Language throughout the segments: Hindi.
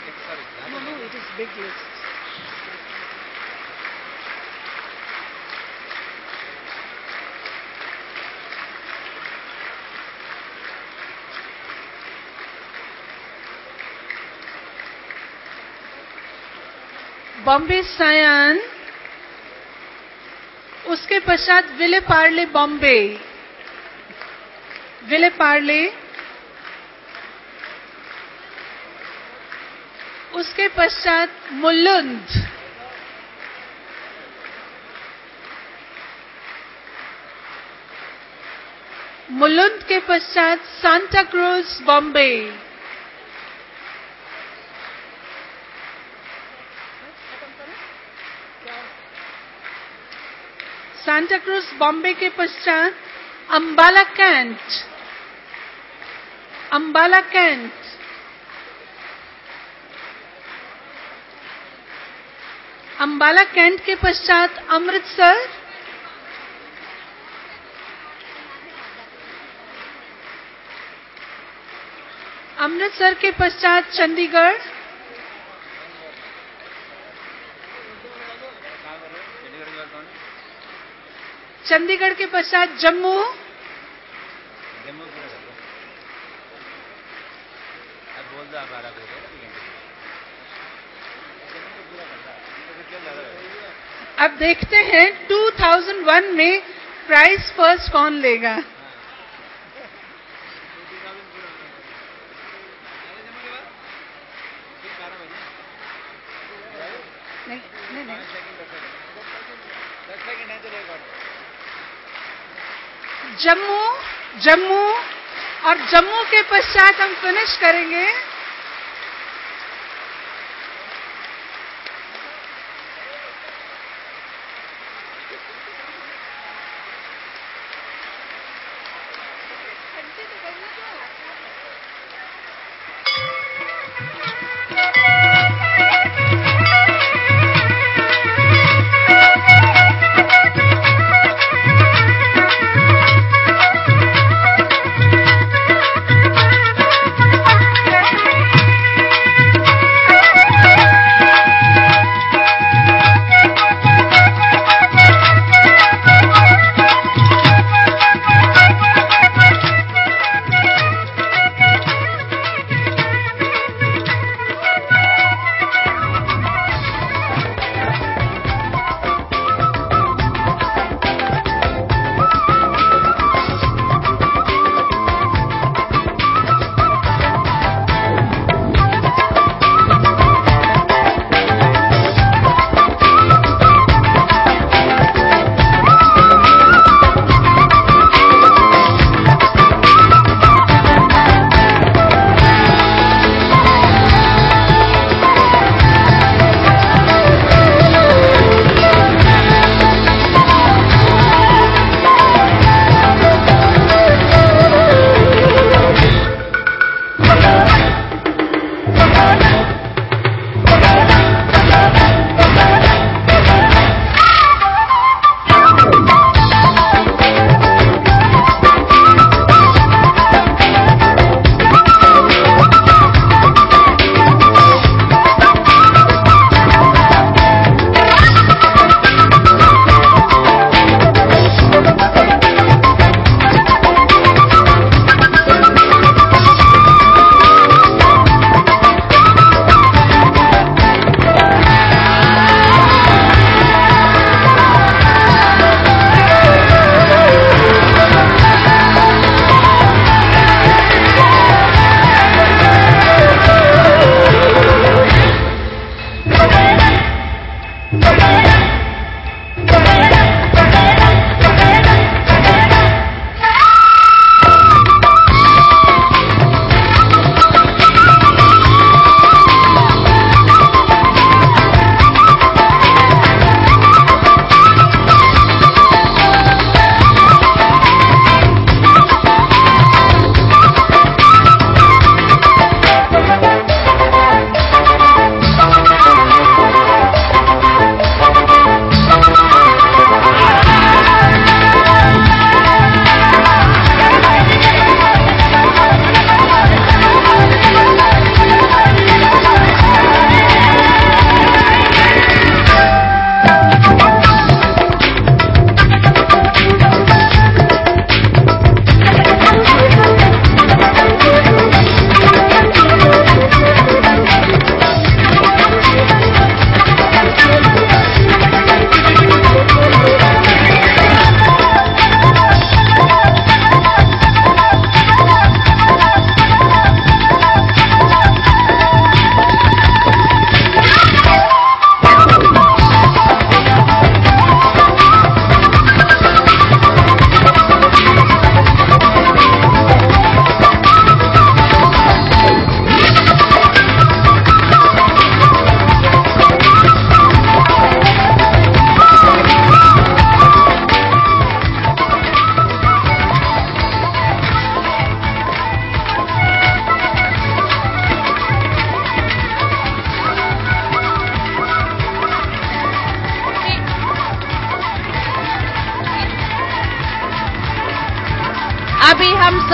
No, it is big list. Bombay Sion, उसके पश्चात विले पार्ले बॉम्बे, विले पार्ले, उसके पश्चात मुलुंड, मुलुंड के पश्चात सांता क्रूज बॉम्बे, सांता क्रूज बॉम्बे के पश्चात Ambala cantt, Ambala cantt, Ambala cantt के पश्चात अमृतसर, अमृतसर के पश्चात चंडीगढ़, चंडीगढ़ के पश्चात जम्मू, अब देखते हैं 2001 में प्राइज फर्स्ट कौन लेगा। नहीं, नहीं, नहीं। जम्मू, जम्मू और जम्मू के पश्चात हम फिनिश करेंगे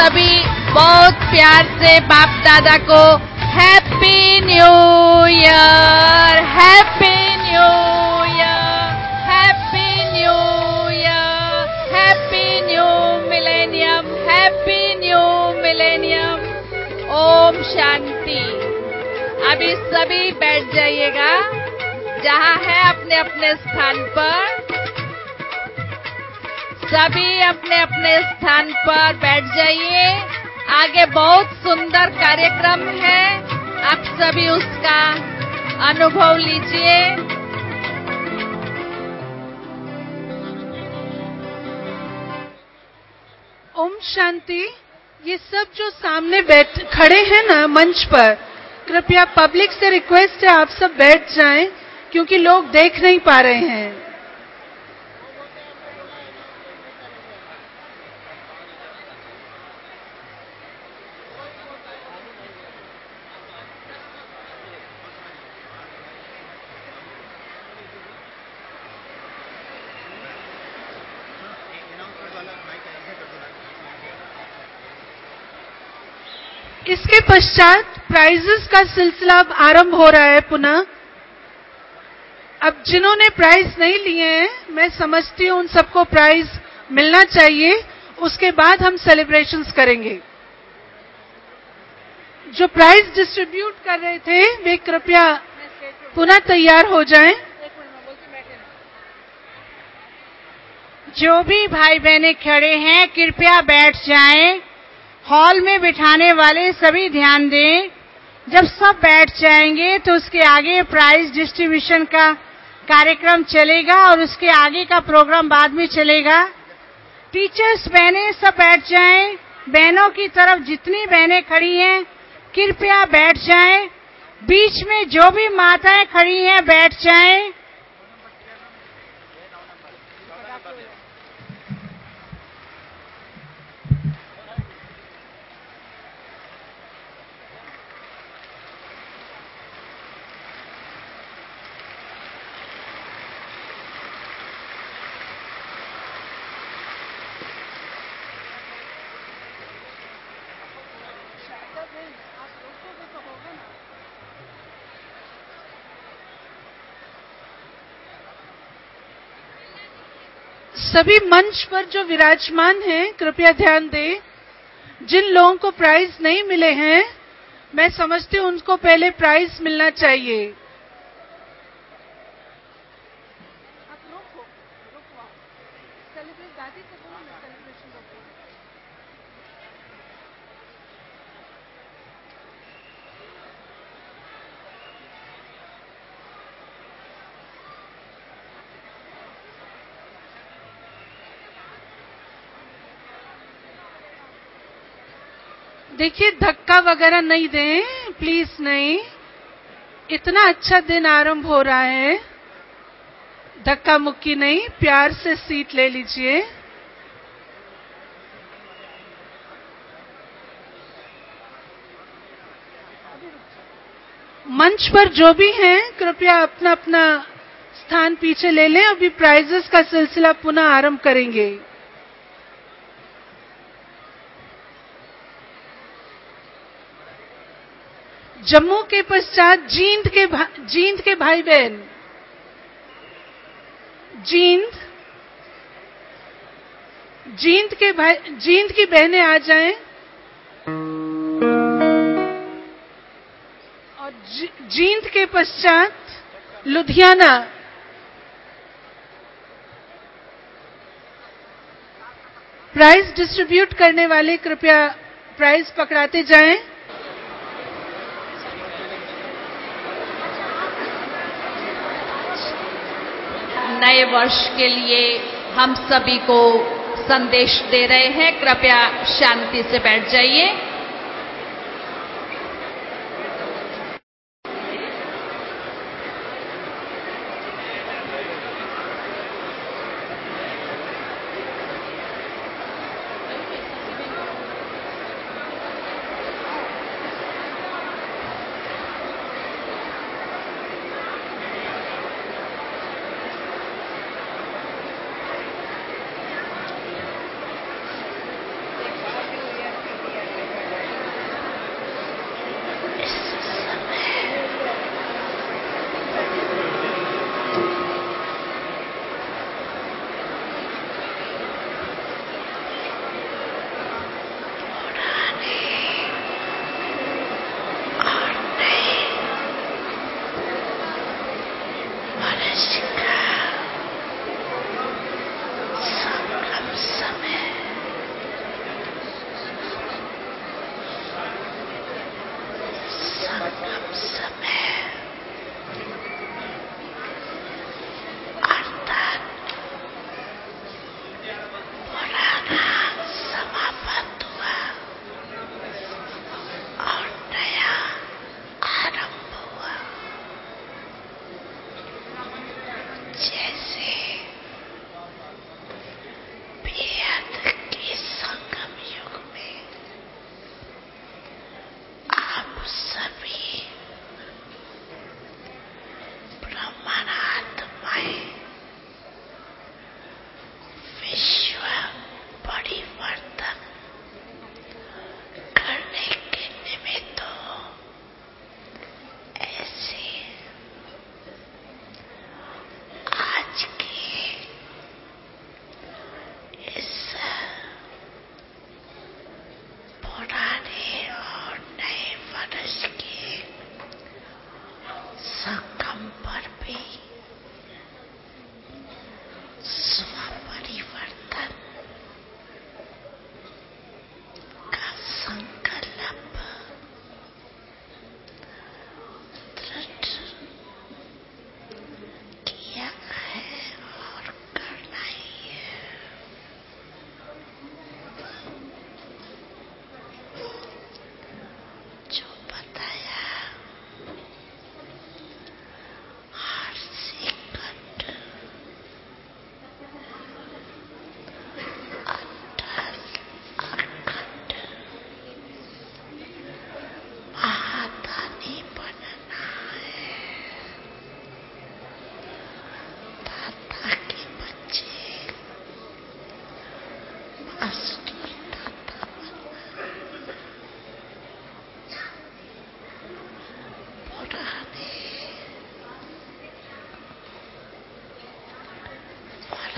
सभी बहुत प्यार से बाप दादा को happy new year, happy new year, happy new year, happy new millennium, happy new millennium. ओम शांति। अभी सभी बैठ जाइएगा जहां है अपने अपने स्थान पर। सभी अपने अपने स्थान पर बैठ जाइए। आगे बहुत सुंदर कार्यक्रम है, आप सभी उसका अनुभव लीजिए। ओम शांति। ये सब जो सामने खड़े हैं ना मंच पर, कृपया पब्लिक से रिक्वेस्ट है आप सब बैठ जाएं, क्योंकि लोग देख नहीं पा रहे हैं। इसके पश्चात प्राइजेस का सिलसिला अब आरंभ हो रहा है पुनः। अब जिन्होंने प्राइज नहीं लिए हैं, मैं समझती हूं उन सबको प्राइज मिलना चाहिए। उसके बाद हम सेलिब्रेशंस करेंगे। जो प्राइज डिस्ट्रीब्यूट कर रहे थे वे कृपया पुनः तैयार हो जाएं। जो भी भाई बहनें खड़े हैं कृपया बैठ जाएं। हॉल में बिठाने वाले सभी ध्यान दें। जब सब बैठ जाएंगे तो उसके आगे प्राइज डिस्ट्रीब्यूशन का कार्यक्रम चलेगा और उसके आगे का प्रोग्राम बाद में चलेगा। टीचर्स बहनें सब बैठ जाएं। बहनों की तरफ जितनी बहनें खड़ी हैं कृपया बैठ जाएं। बीच में जो भी माताएं खड़ी हैं बैठ जाएं। सभी मंच पर जो विराजमान हैं कृपया ध्यान दें। जिन लोगों को प्राइज नहीं मिले हैं, मैं समझती हूं उनको पहले प्राइज मिलना चाहिए। देखिए धक्का वगैरह नहीं दें, प्लीज नहीं। इतना अच्छा दिन आरंभ हो रहा है, धक्का मुक्की नहीं, प्यार से सीट ले लीजिए। मंच पर जो भी हैं कृपया अपना अपना स्थान पीछे ले लें। अभी प्राइजेस का सिलसिला पुनः आरंभ करेंगे। जम्मू के पश्चात जींद के भाई बहन, जींद की बहनें आ जाएं। और जींद के पश्चात लुधियाना। प्राइज डिस्ट्रीब्यूट करने वाले कृपया प्राइज पकड़ाते जाएं। नए वर्ष के लिए हम सभी को संदेश दे रहे हैं। कृपया शांति से बैठ जाइए।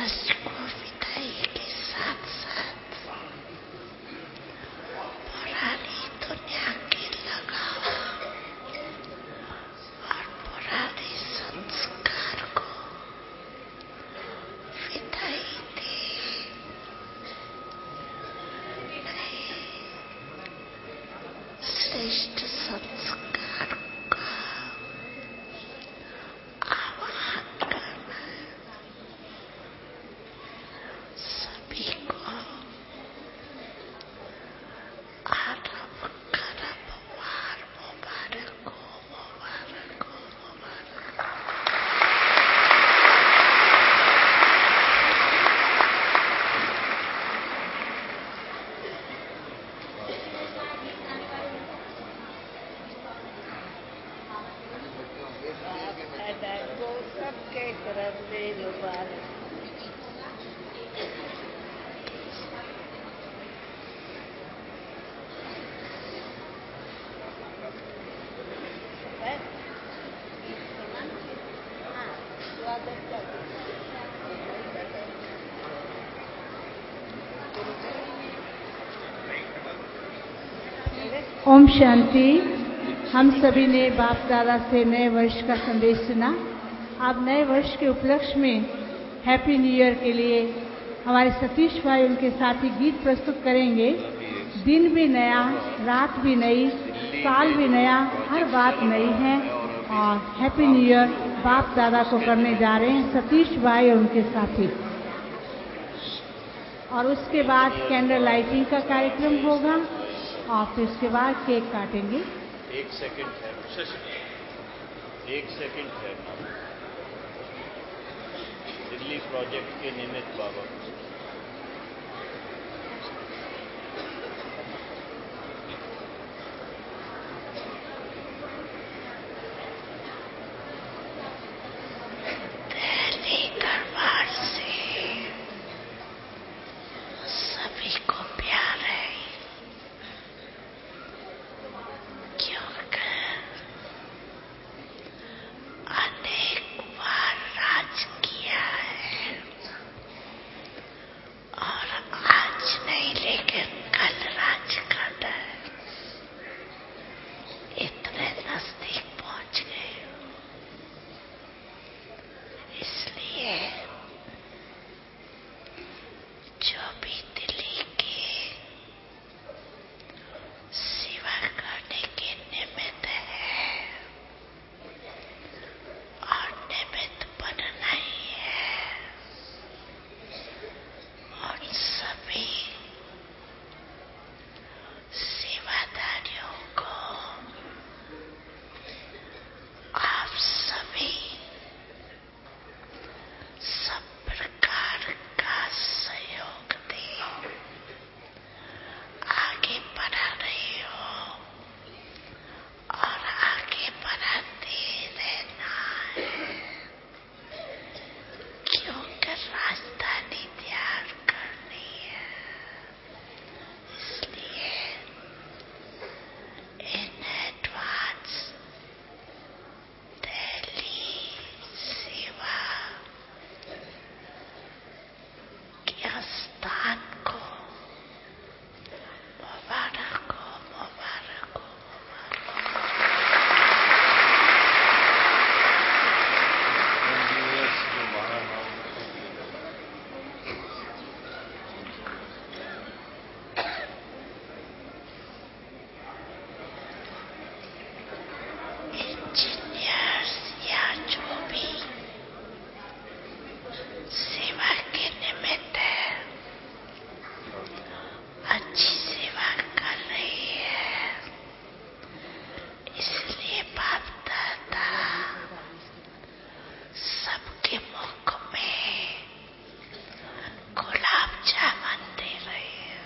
सूरज को विदाई के साथ साथ पुरानी दुनिया के लगाव और पुराने संस्कार को विदाई दे। श्रेष्ठ संस्कार का आह्वान करना है। सभी को आरंभ करब वार मुबारक हो, मुबारक हो, मुबारक हो। को सबके तरफ से मुबारक। ओम शांति। हम सभी ने बाप दादा से नए वर्ष का संदेश सुना। आप नए वर्ष के उपलक्ष्य में हैप्पी न्यू ईयर के लिए हमारे सतीश भाई उनके साथी गीत प्रस्तुत करेंगे। दिन भी नया, रात भी नई, साल भी नया, हर बात नई है। और हैप्पी न्यू ईयर बाप दादा को करने जा रहे हैं सतीश भाई और उनके साथी। और उसके बाद कैंडल लाइटिंग का कार्यक्रम होगा और फिर उसके बाद केक काटेंगे। एक सेकंड है दिल्ली प्रोजेक्ट के निमित्त बाबा दिल्ली दरबार से सभी को प्यार है, क्योंकि अनेक बार राज किया है और आज नहीं लेकिन कल राज करना है। इतने नजदीक पहुंच गए, इसलिए जो भी दिल्ली की सेवा करने के निमित्त है और निमित्त बनना ही है, और सभी सेवादारियों को आप सभी सब प्रकार का सहयोग दें। आगे बढ़ा रहे हो और आगे बढ़ाते रहना है, क्योंकि राजधानी तैयार करनी है। इसलिए इन एडवांस दिल्ली सेवा के स्थान को मुबारक हो, मुबारक हो, यूएस जो बाहर इंजीनियर्स या जो भी सेवा के निमित्त है, अच्छी सेवा कर रही है। इसलिए बाप दादा सबके मुख में गुलाब जामुन दे रहे हैं।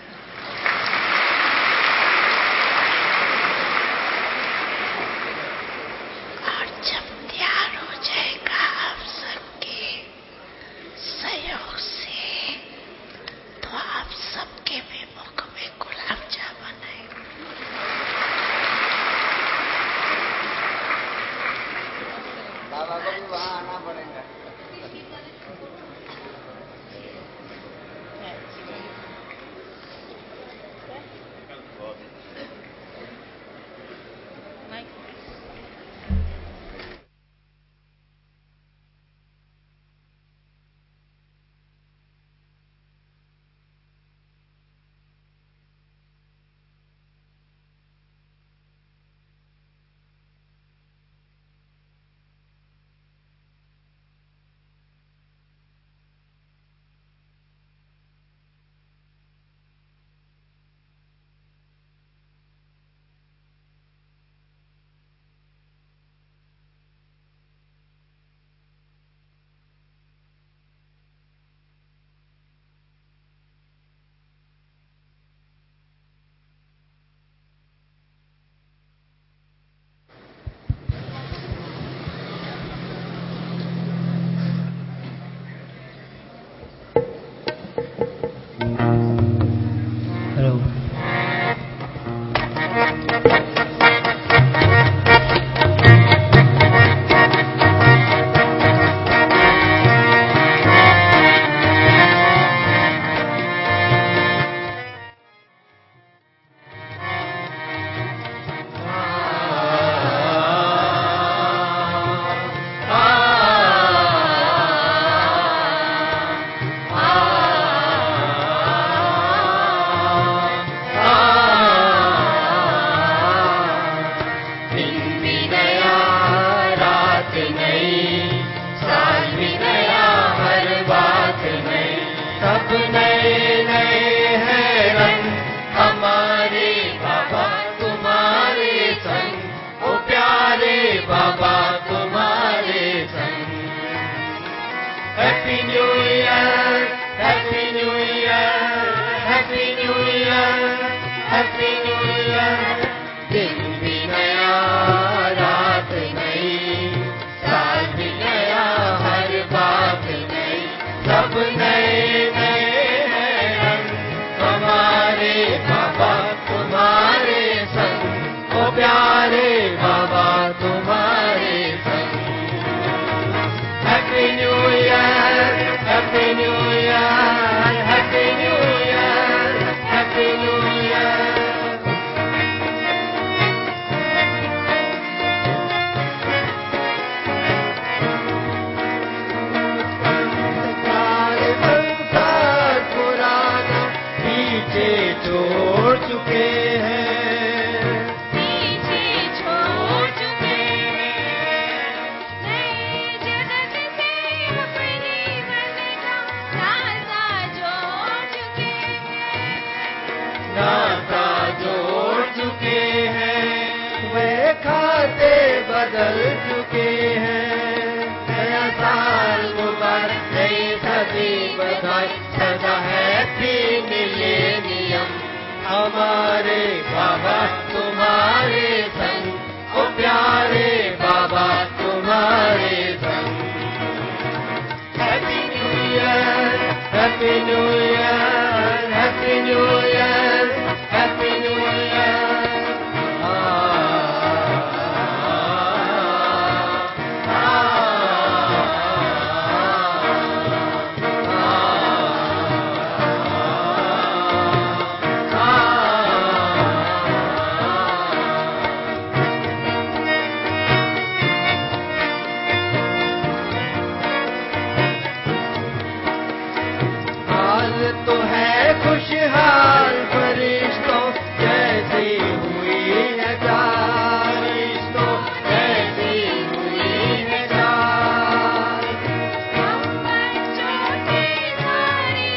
नए नए हैं रंग हमारे बाबा तुम्हारे संग, ओ प्यारे बाबा तुम्हारे संग। Happy new year, happy new year, happy new year, happy new year. दिन भी नया, रात नई, साल भी नया, हर बात नई, सब नए नए हैं रंग हमारे बाबा तुम्हारे संग, ओ प्यारे बाबा तुम्हारे संग। Happy new year, happy new year, happy new year, happy new year. संसार पुराना पीछे छोड़ चुके हैं, पीछे छोड़ चुके हैं, नए जगत से अपने मन का नाता जोड़ चुके हैं, नाता जोड़ चुके हैं, वे खाते बदल चुके हैं। नया साल मुबारक, नई सदी बधाई, सदा हैप्पी मिलेनियम हमारे बाबा तुम्हारे संग, ओ प्यारे बाबा तुम्हारे संग। Happy new year, happy new year, happy new year, happy new year. हाल तो है खुशहाल, फरिश्तों जैसी हुई है चाल, फरिश्तों जैसी हुई है चाल। हम बच्चों की सारी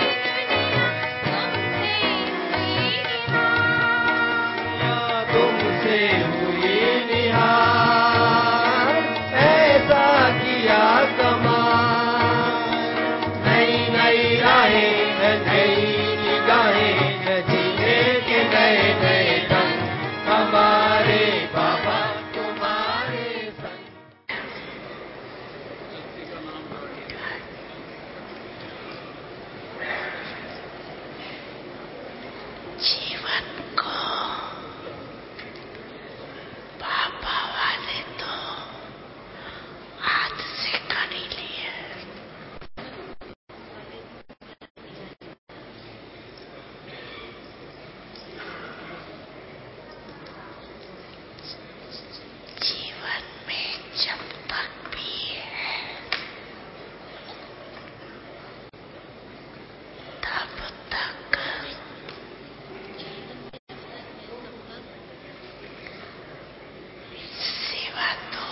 दुनिया तुमसे हुई निहाल, तुमसे हुई निहाल, ऐसा किया कमाल। नई नई राहें, नई निगाहें, जीने के नए नए ढंग हमारे बाबा तुम्हारे संग। जीवन को पापा वाले तो हाथ से कर ही लिए। जीवन में जब तक भी है तब तक सेवा तो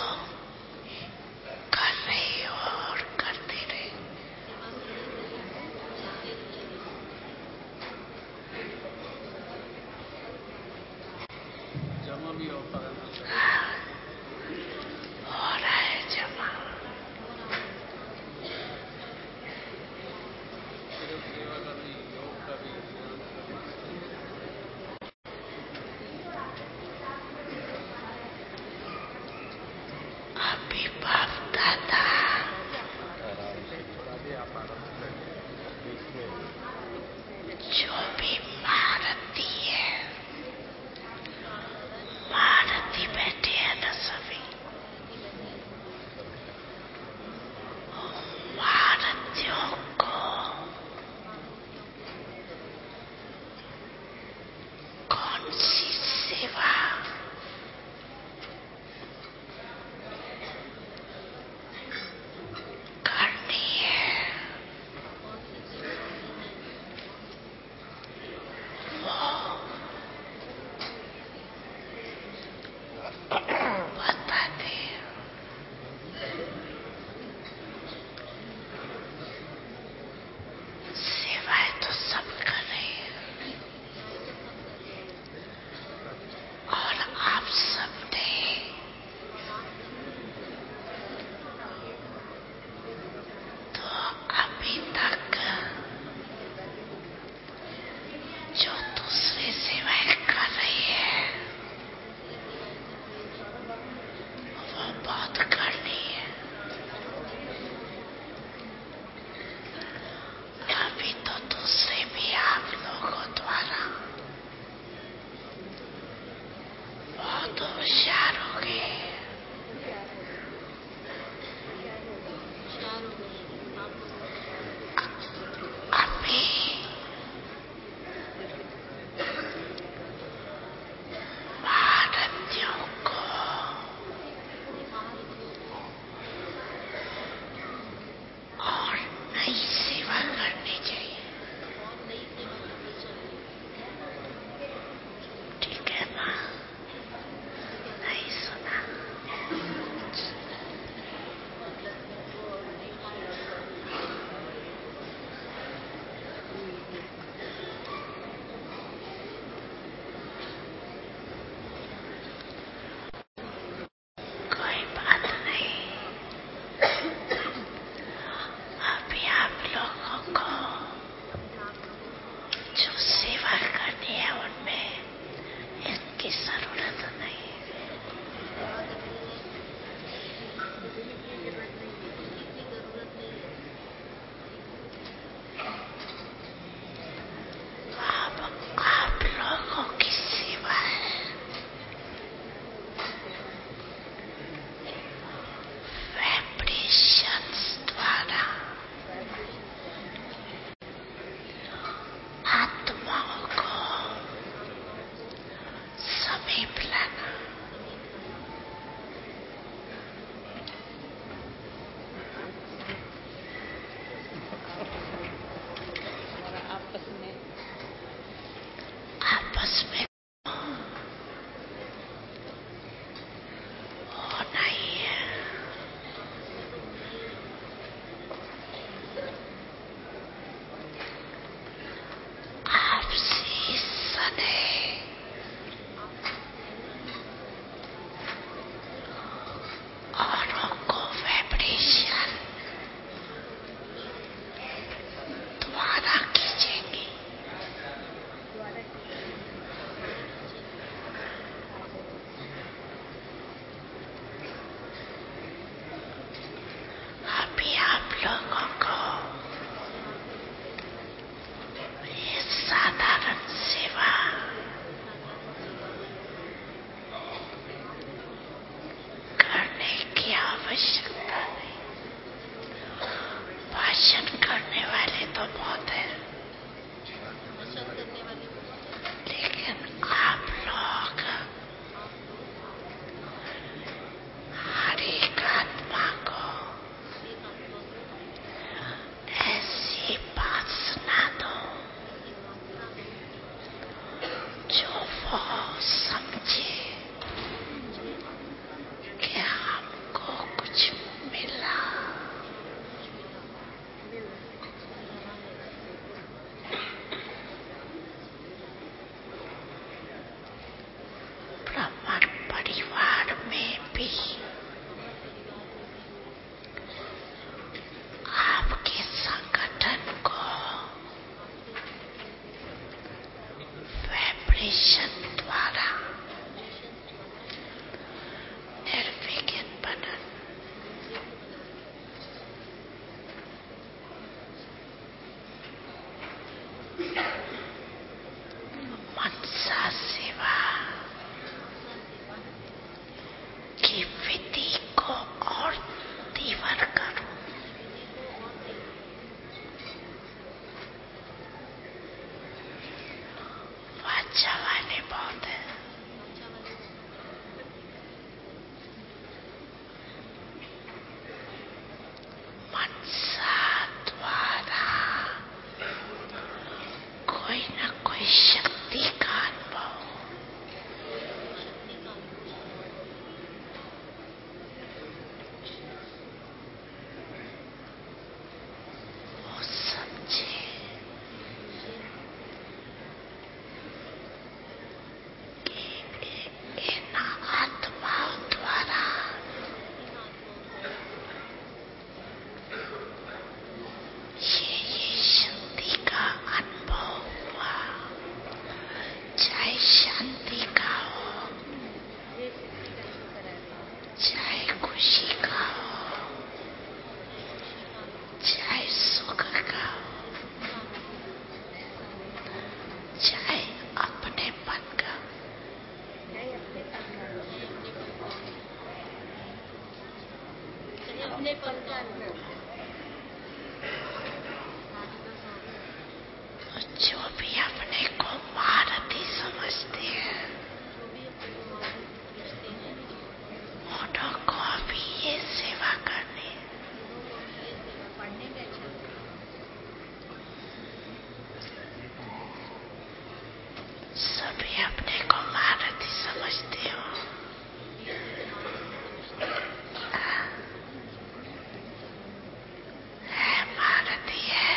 कर रही हो और करते रहे। हो रहा है जमा। अभी बाप दादा जो भी महारथी है, महारथी बैठे हैं ना सभी, महारथियों को कौन सी सेवा बहुत करनी है। अभी तो दूसरे भी आप लोगों द्वारा बहुत होशियार हो गए। अभी भारतीयों को जो भी अपने को महारथी समझते हैं उन्हों को भी ये सेवा करनी है। सभी अपने को महारथी समझते हो, है महारथी है।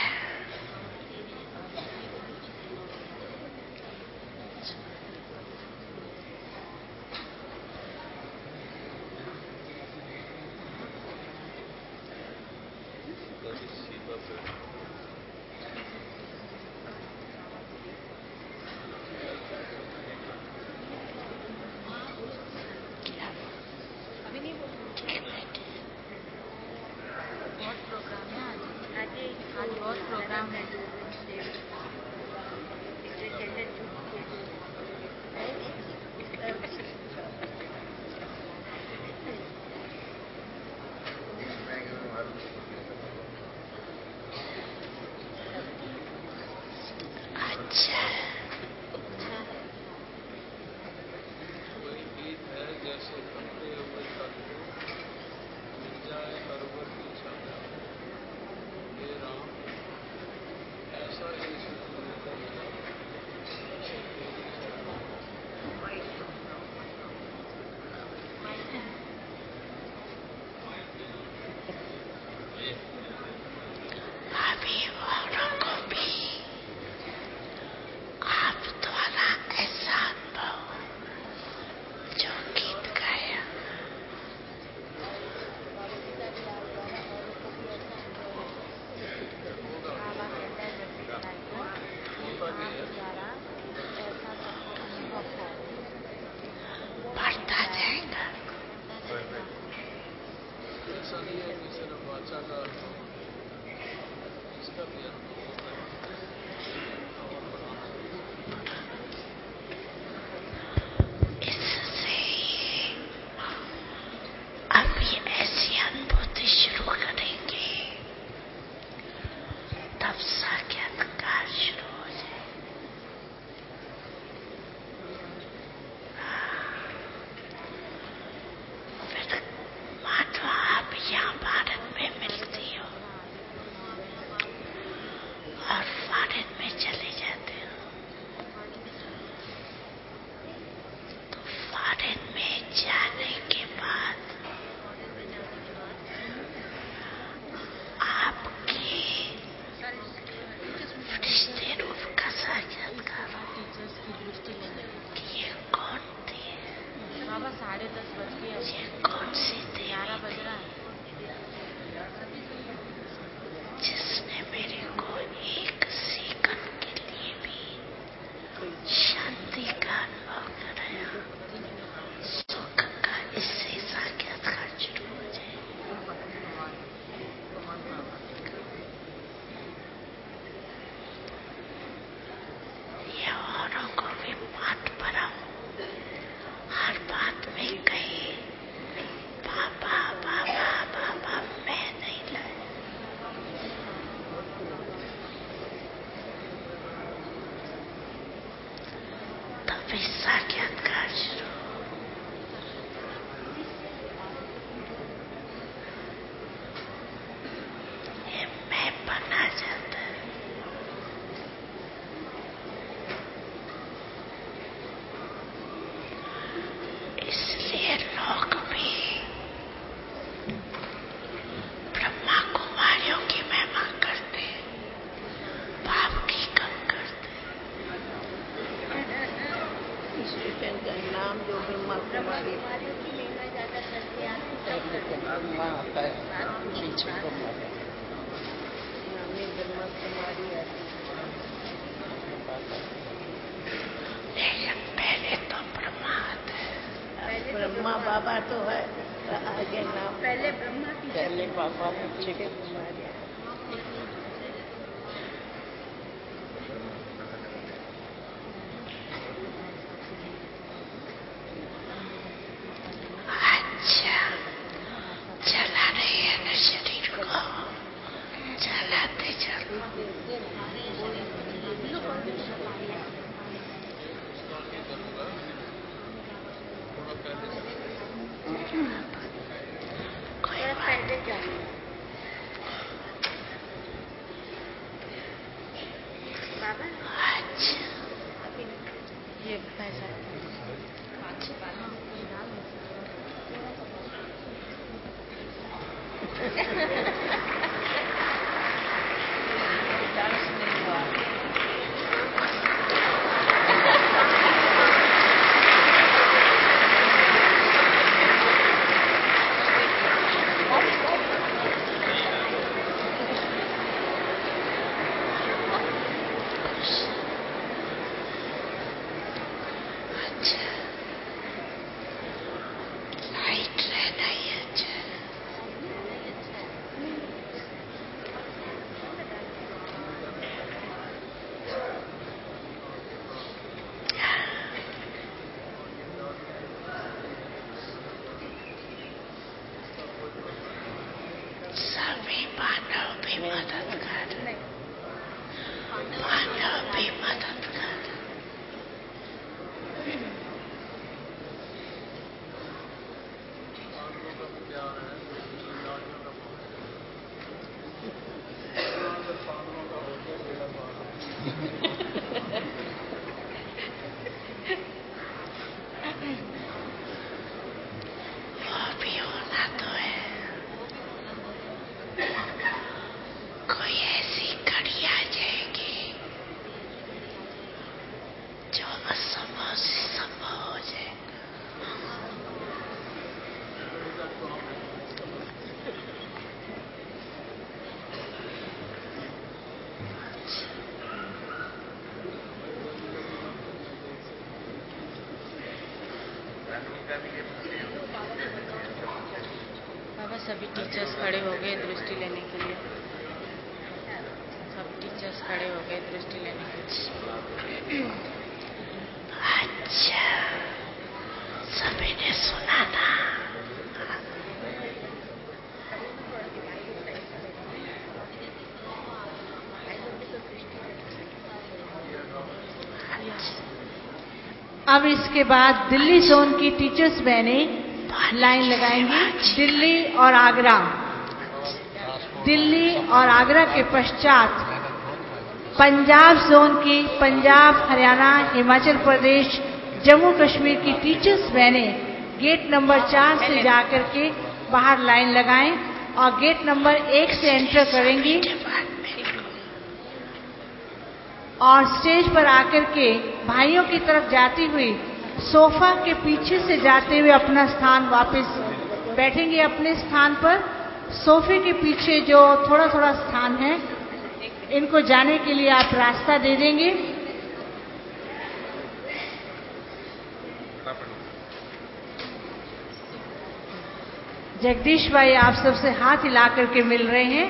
ब्रह्मा बाबा तो है, आगे नाम पहले ब्रह्मा की पहले बाबा पीछे के कुमारी। अच्छा, चला रही है डांस नहीं हुआ। अच्छा, लाइट रहना ही अच्छा। सभी मानव भी मदद कर, मानव भी मदद कर। वो भी होना तो है। कोई ऐसी घड़ी आ जाएगी जो असंभव से संभव हो जाएगा। बाबा सभी टीचर्स खड़े हो गए दृष्टि लेने के लिए। सब टीचर्स खड़े हो गए दृष्टि लेने के लिए। अच्छा, सभी ने सुना था। अब इसके बाद दिल्ली जोन की टीचर्स बहनें लाइन लगाएंगी। दिल्ली और आगरा, दिल्ली और आगरा के पश्चात पंजाब जोन की पंजाब, हरियाणा, हिमाचल प्रदेश, जम्मू कश्मीर की टीचर्स बहनें गेट नंबर 4 से जाकर के बाहर लाइन लगाएं और गेट नंबर 1 से एंटर करेंगी और स्टेज पर आकर के भाइयों की तरफ जाती हुई सोफा के पीछे से जाते हुए अपना स्थान वापस बैठेंगे अपने स्थान पर। सोफे के पीछे जो थोड़ा थोड़ा स्थान है, इनको जाने के लिए आप रास्ता दे देंगे। जगदीश भाई आप सबसे हाथ हिला करके मिल रहे हैं।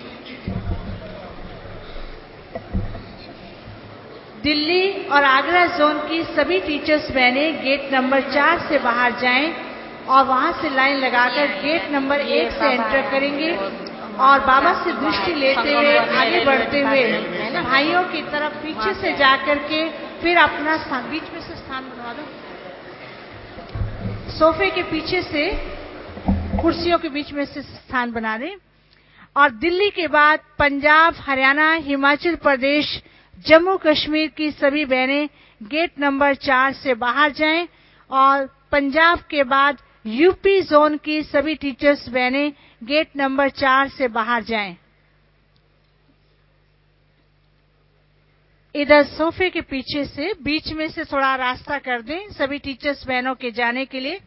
दिल्ली और आगरा जोन की सभी टीचर्स बहनें गेट नंबर 4 से बाहर जाएं और वहां से लाइन लगाकर गेट नंबर 1 से एंटर करेंगे और बाबा से दृष्टि लेते हुए आगे बढ़ते हुए भाइयों की तरफ पीछे से जाकर के फिर अपना स्थान बीच में से स्थान बनवा दो। सोफे के पीछे से कुर्सियों के बीच में से स्थान बना दें और दिल्ली के बाद पंजाब, हरियाणा, हिमाचल प्रदेश, जम्मू कश्मीर की सभी बहनें गेट नंबर 4 से बाहर जाएं और पंजाब के बाद यूपी जोन की सभी टीचर्स बहनें गेट नंबर 4 से बाहर जाएं। इधर सोफे के पीछे से बीच में से थोड़ा रास्ता कर दें सभी टीचर्स बहनों के जाने के लिए।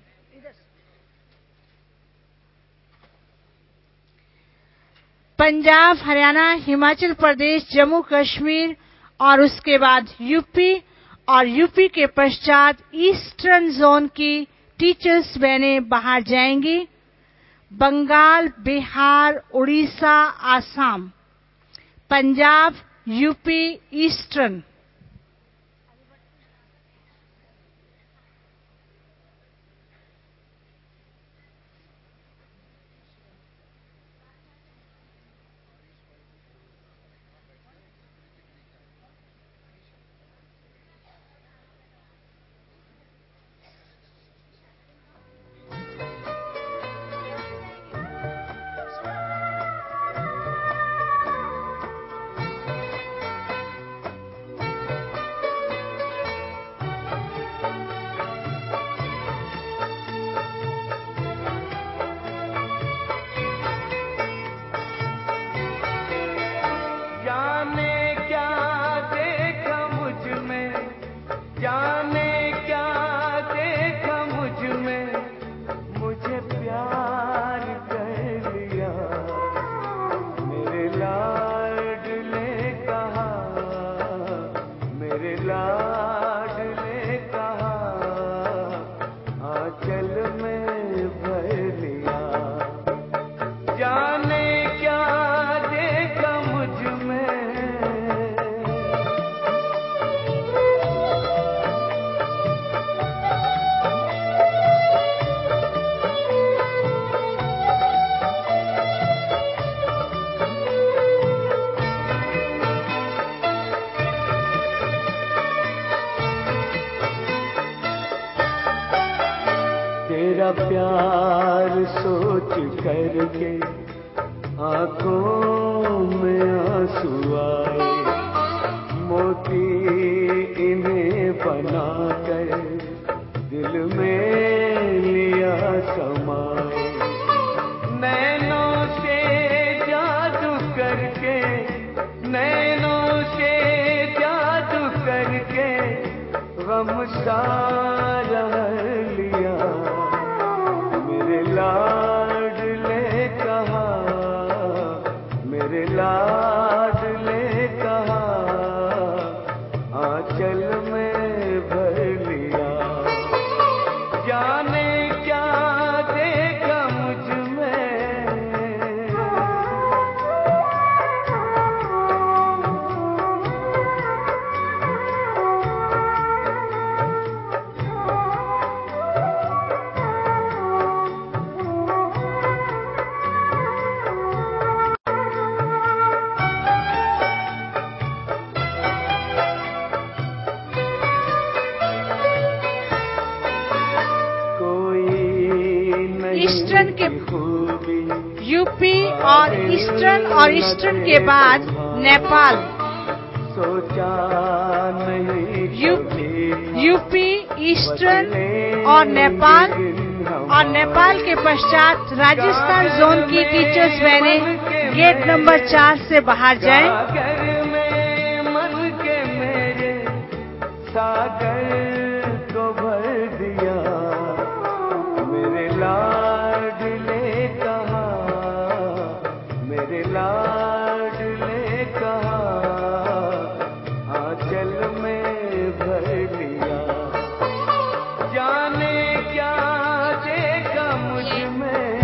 पंजाब, हरियाणा, हिमाचल प्रदेश, जम्मू कश्मीर और उसके बाद यूपी और यूपी के पश्चात ईस्टर्न जोन की टीचर्स बहनें बाहर जाएंगी। Bengal, Bihar, Orissa, Assam, Punjab, UP, eastern. करके आंखों में आंसू आए, मोती इन्हें बनाकर दिल में लिया समाए। नैनों से जादू करके, नैनों से जादू करके गम सारा लिया। मेरे लाडले कहा, मेरे लाडले कहा, आंचल में भर लिया। जाने क्या देखा मुझ में, ईस्टर्न के यूपी और ईस्टर्न के बाद नेपाल, सोचा नहीं यूपी ईस्टर्न और नेपाल के पश्चात राजस्थान जोन की टीचर्स बहनें गेट नंबर 4 से बाहर जाएं। सागर में मन के मेरे सागर को भर दिया। मेरे लाडले कहा, मेरे लाडले कहा, आंचल में भर लिया। जाने क्या देखा मुझ में,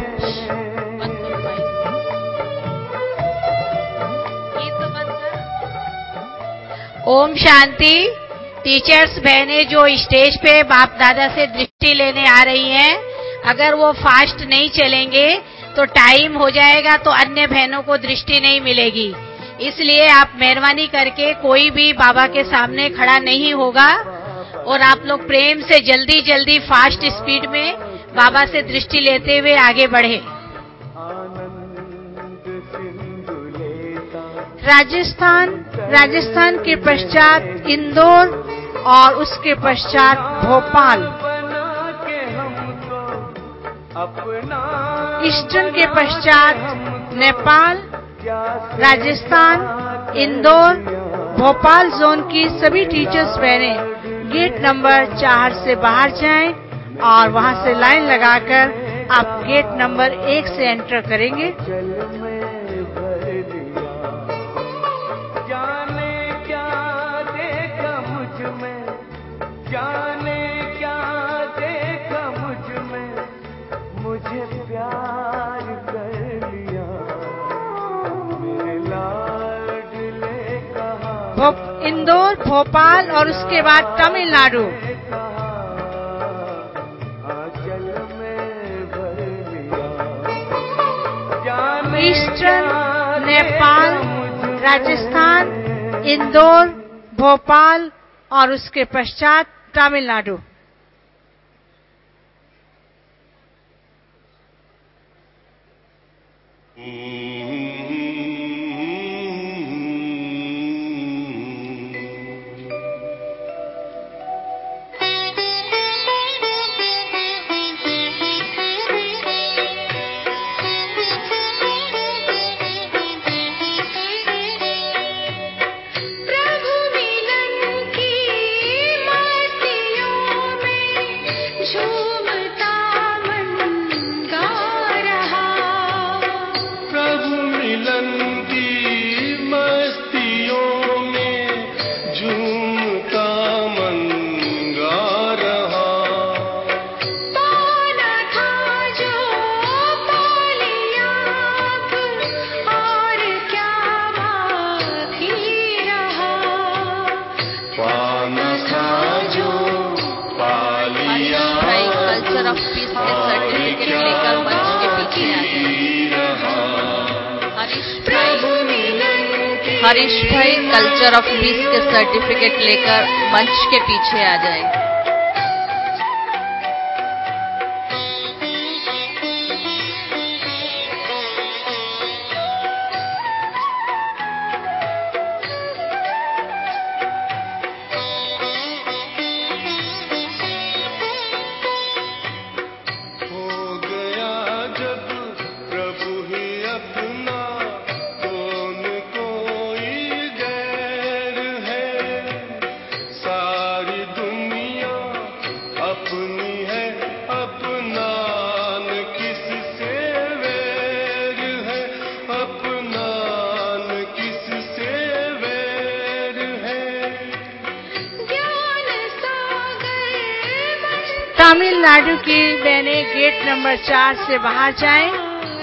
ओम शांति। टीचर्स बहनें जो स्टेज पे बाप दादा से दृष्टि लेने आ रही हैं, अगर वो फास्ट नहीं चलेंगे तो टाइम हो जाएगा तो अन्य बहनों को दृष्टि नहीं मिलेगी। इसलिए आप मेहरबानी करके कोई भी बाबा के सामने खड़ा नहीं होगा और आप लोग प्रेम से जल्दी जल्दी फास्ट स्पीड में बाबा से दृष्टि लेते हुए आगे बढ़े। राजस्थान के पश्चात इंदौर और उसके पश्चात भोपाल, ईस्टर्न के पश्चात नेपाल, राजस्थान, इंदौर, भोपाल जोन की सभी टीचर्स बहनें गेट नंबर 4 से बाहर जाएं और वहां से लाइन लगाकर आप गेट नंबर 1 से एंटर करेंगे। जाने क्या देखा मुझ में, मुझे प्यार कर लिया। मेरे लाडले कहा, इंदौर, भोपाल और उसके बाद तमिलनाडु, आंचल में भर लिया। ईस्टर्न, नेपाल, राजस्थान, इंदौर, भोपाल और उसके पश्चात तमिलनाडु। हरीश भाई कल्चर ऑफ पीस के सर्टिफिकेट लेकर मंच के पीछे आ जाए। तमिलनाडु की बहनें गेट नंबर 4 से बाहर जाएं।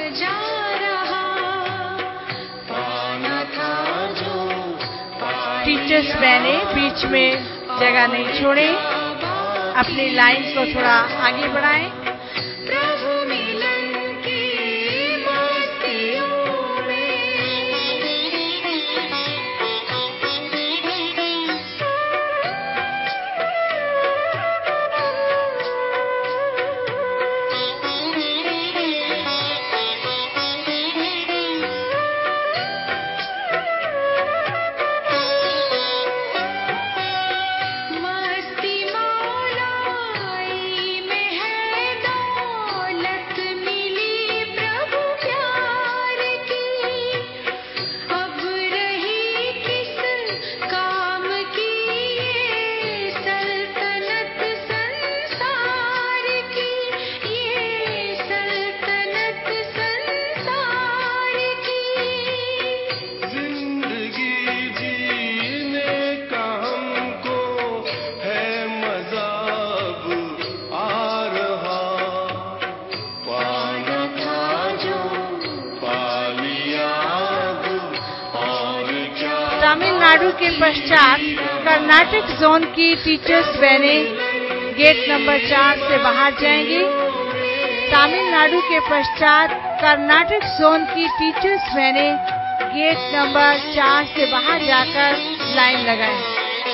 टीचर्स बहनें बीच में जगह नहीं छोड़ें, अपनी लाइन को थोड़ा आगे बढ़ाएं। तमिलनाडु के पश्चात कर्नाटक जोन की टीचर्स बहनें गेट नंबर 4 से बाहर जाएंगी। तमिलनाडु के पश्चात कर्नाटक जोन की टीचर्स बहनें गेट नंबर 4 से बाहर जाकर लाइन लगाएं।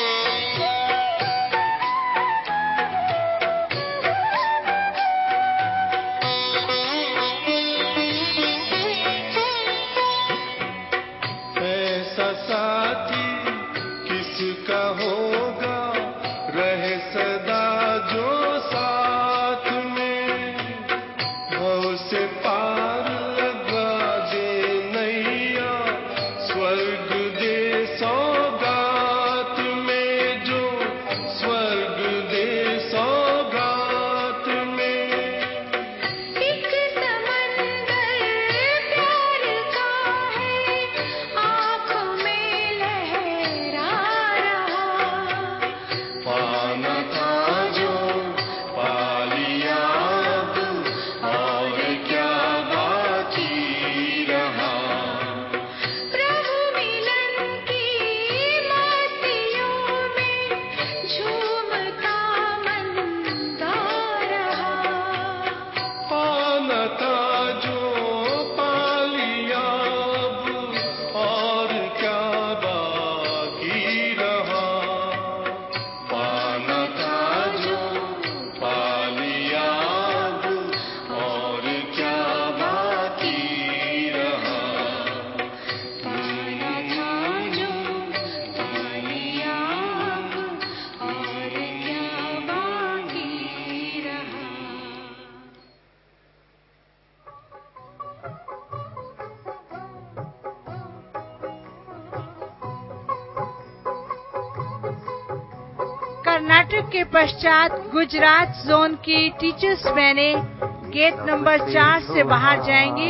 कर्नाटक के पश्चात गुजरात जोन की टीचर्स बहनें गेट नंबर 4 से बाहर जाएंगी।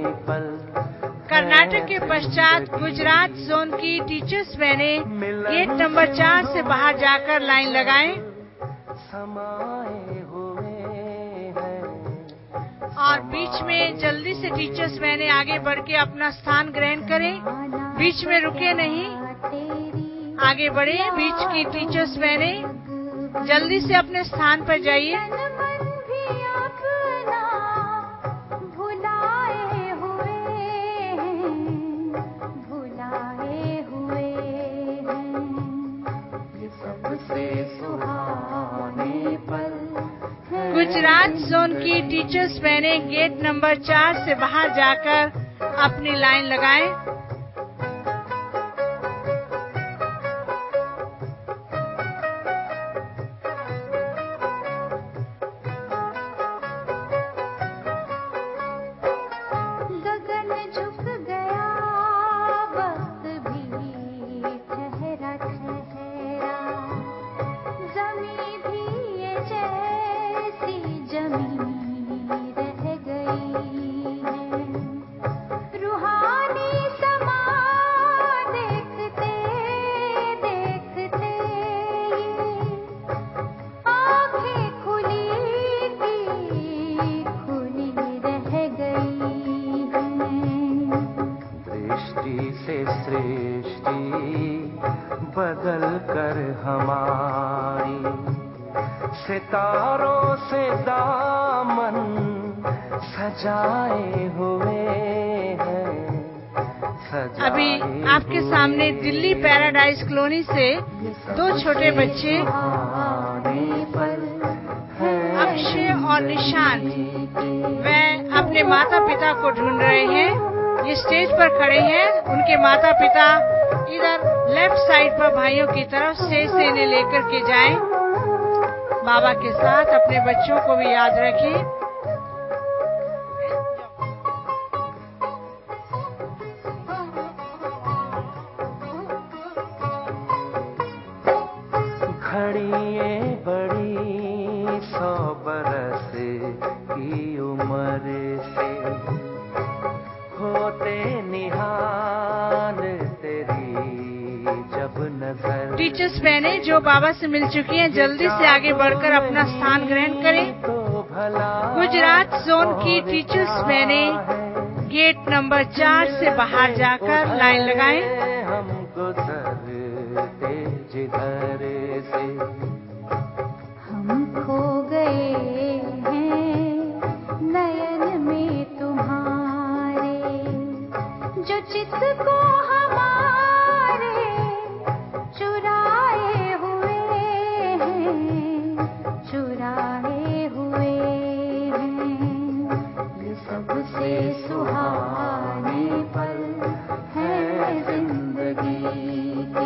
कर्नाटक के पश्चात गुजरात जोन की टीचर्स बहनें गेट नंबर 4 से बाहर जाकर लाइन लगाएं। और बीच में जल्दी से टीचर्स बहनें आगे बढ़ के अपना स्थान ग्रहण करें, बीच में रुके नहीं, आगे बढ़े। बीच की टीचर्स बहनें जल्दी से अपने स्थान पर जाइए। गुजरात जोन की टीचर्स बहनें गेट नंबर 4 से बाहर जाकर अपनी लाइन लगाएं। रूहानी बदल कर हमारी, सितारों से दामन सजाए हुए हैं, अभी आपके सामने दिल्ली पैराडाइज कॉलोनी से दो छोटे बच्चे अक्षय और निशांत वह अपने माता पिता को ढूंढ रहे हैं। ये स्टेज पर खड़े हैं। उनके माता पिता इधर लेफ्ट साइड पर भाइयों की तरफ स्टेज से इन्हें लेकर के जाएं। बाबा के साथ अपने बच्चों को भी याद रखें। घड़िए बड़ी 100 बरस की उम्र से होते निहाल तेरी जब नजर। टीचर्स बहनें जो बाबा से मिल चुकी हैं जल्दी से आगे बढ़कर अपना स्थान ग्रहण करें। गुजरात जोन की टीचर्स बहनें गेट नंबर 4 से बाहर जाकर लाइन लगाएं। हम गुजरते जिधर से हम खो गए हैं नयन में तुम्हारे, जो चित को हमारे चुराए हुए हैं, चुराए हुए हैं। ये सबसे सुहाने पल है जिंदगी के।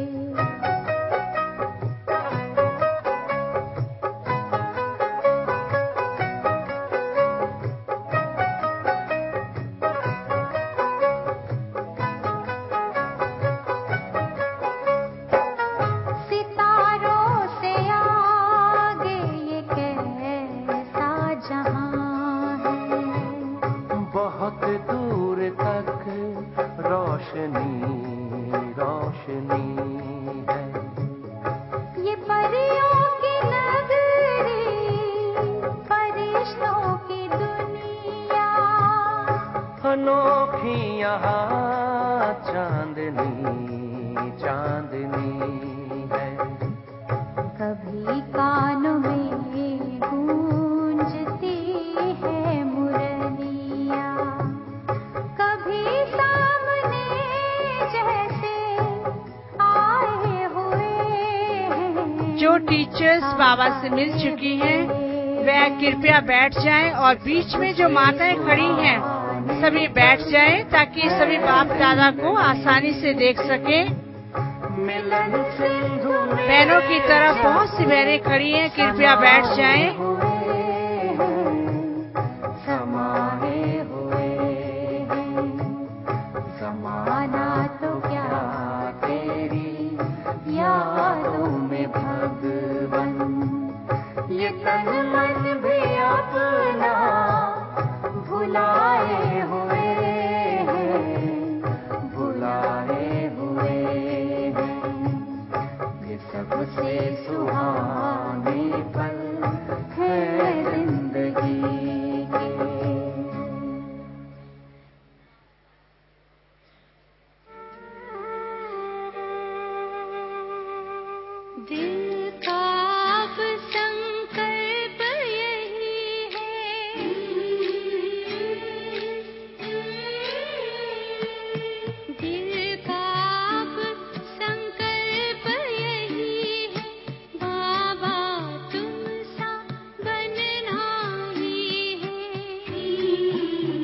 बहुत दूर तक रोशनी रोशनी है, ये परियों की नगरी, फरिश्तों की दुनिया, अनोखी यहाँ चांदनी चांदनी है। कभी कानों में गूंजती है मुरलिया, कभी सामने जैसे आए हुए हैं। जो टीचर्स बाबा से मिल चुकी हैं वह कृपया बैठ जाएं और बीच में जो माताएं खड़ी हैं सभी बैठ जाएं ताकि सभी बाप दादा को आसानी से देख सकें। बहनों की तरफ बहुत सी बहनें खड़ी हैं, कृपया बैठ जाएं। समाए हुए हैं, समाना तो क्या तेरी यादों में भगवन। ये तन मन भी अपना भुलाए हुए हैं, भुलाए हुए हैं। ये सबसे सुहाने पल है जिंदगी के। दिल का अब संकल्प यही है, दिल का अब संकल्प यही है, बाबा तुम सा बनना ही है।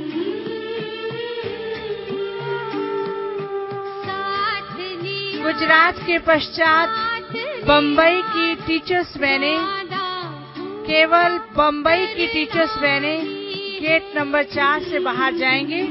साथ लिया गुजरात के पश्चात बम्बई की टीचर्स बहनें, केवल बम्बई की टीचर्स बहनें गेट नंबर 4 से बाहर जाएंगे।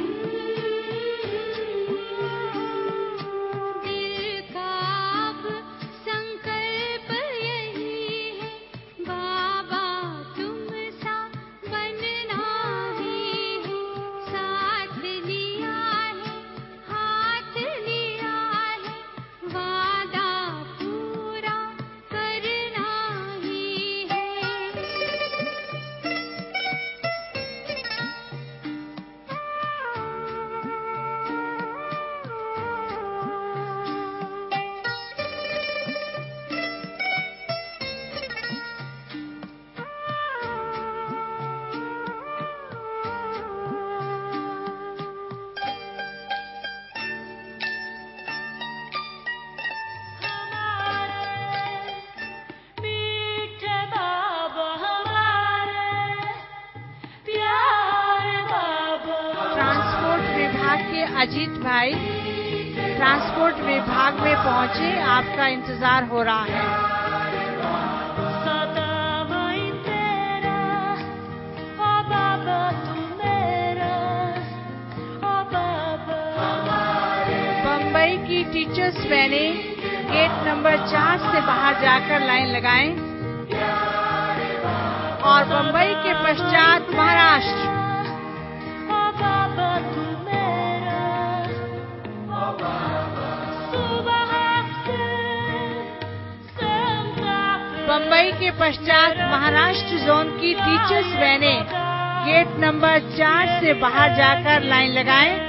दिल का अब संकल्प यही है, बाबा तुम सा बनना ही है। साथ लिया है, हाथ लिया है, वादा पूरा करना ही है। विभाग के अजीत भाई ट्रांसपोर्ट विभाग में पहुंचे, आपका इंतजार हो रहा है। बम्बई की टीचर्स वैने गेट नंबर 4 से बाहर जाकर लाइन लगाएं और बम्बई के पश्चात महाराष्ट्र, बम्बई के पश्चात महाराष्ट्र जोन की टीचर्स वैने गेट नंबर 4 से बाहर जाकर लाइन लगाएं।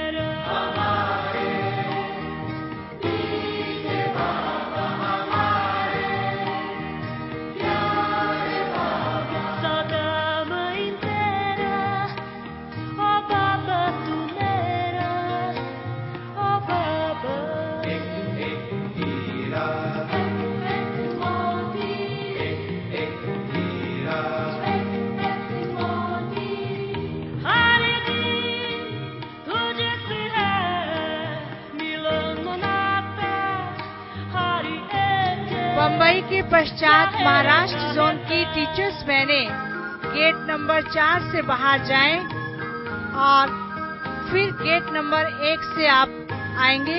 बम्बई के पश्चात महाराष्ट्र जोन की टीचर्स वैने गेट नंबर 4 से बाहर जाएं और फिर गेट नंबर 1 से आप आएंगे।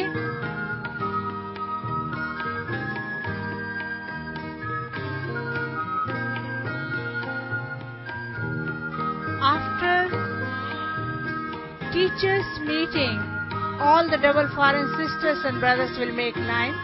After teachers meeting, all the double foreign sisters and brothers will make line.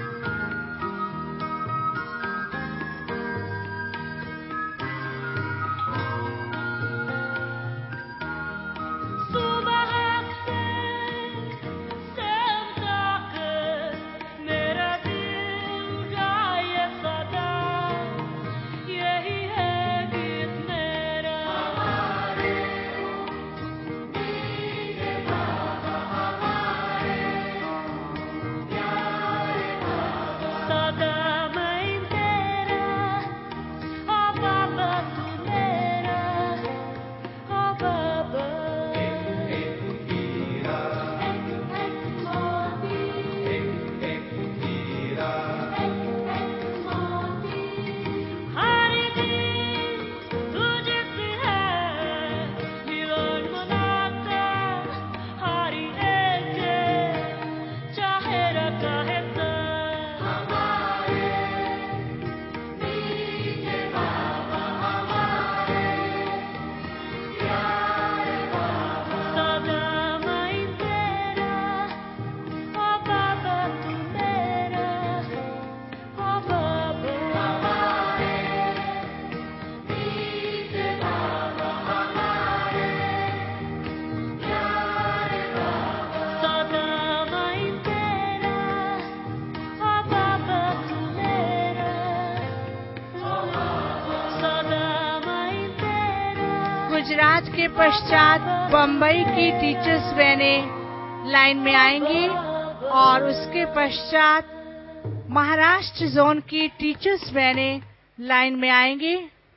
Gujarat के पश्चात बम्बई की टीचर्स वैने लाइन में आएंगी और उसके पश्चात महाराष्ट्र जोन की टीचर्स वैने लाइन में आएंगी।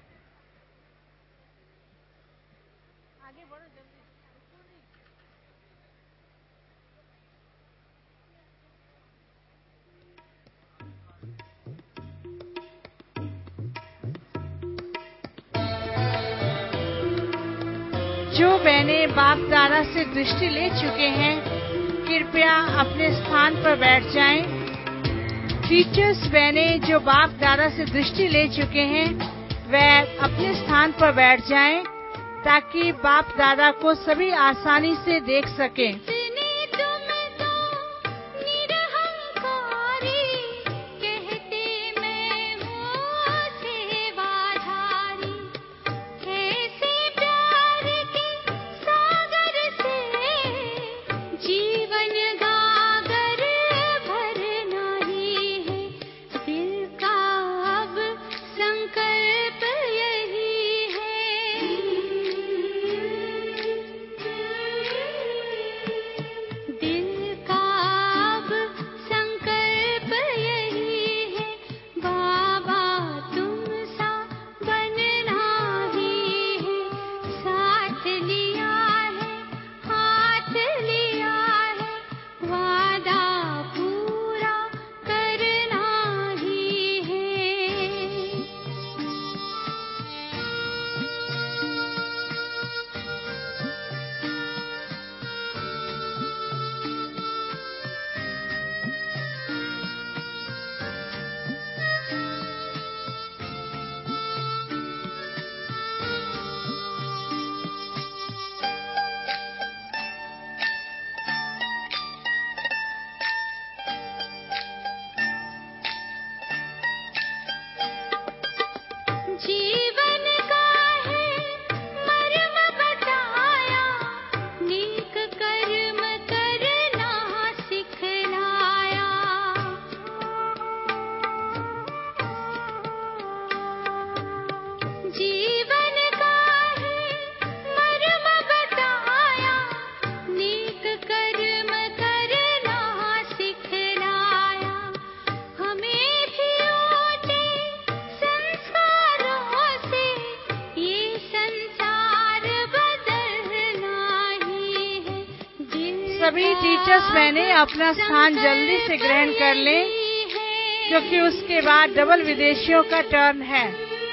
जो बहनें बाप दादा से दृष्टि ले चुके हैं, कृपया अपने स्थान पर बैठ जाएं। टीचर्स बहनें जो बाप दादा से दृष्टि ले चुके हैं, वह अपने स्थान पर बैठ जाएं ताकि बाप दादा को सभी आसानी से देख सकें। सभी टीचर्स बहनें अपना स्थान जल्दी से ग्रहण कर लें, क्योंकि उसके बाद डबल विदेशियों का टर्न है।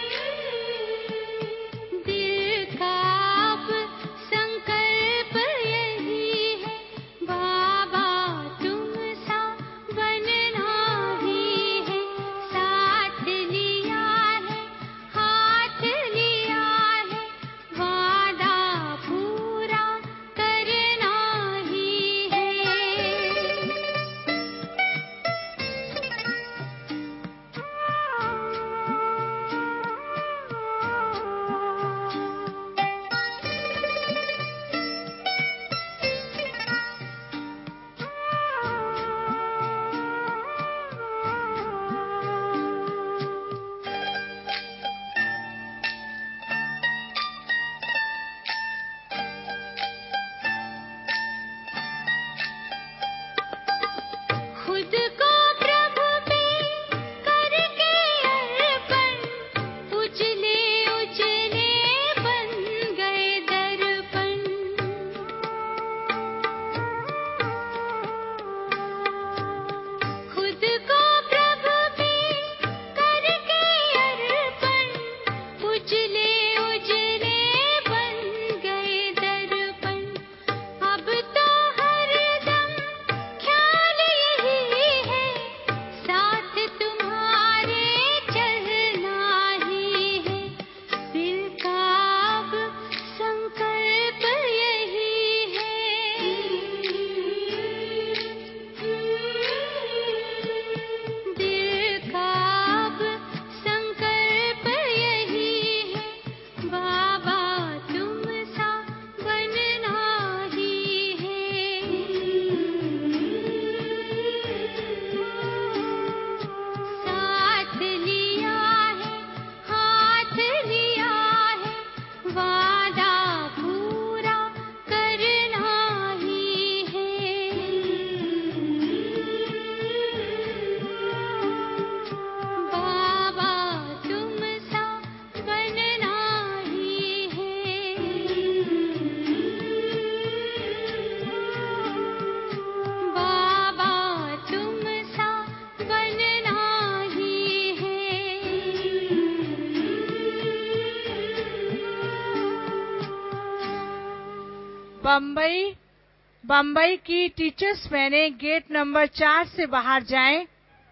बम्बई की टीचर्स बहनें गेट नंबर 4 से बाहर जाएं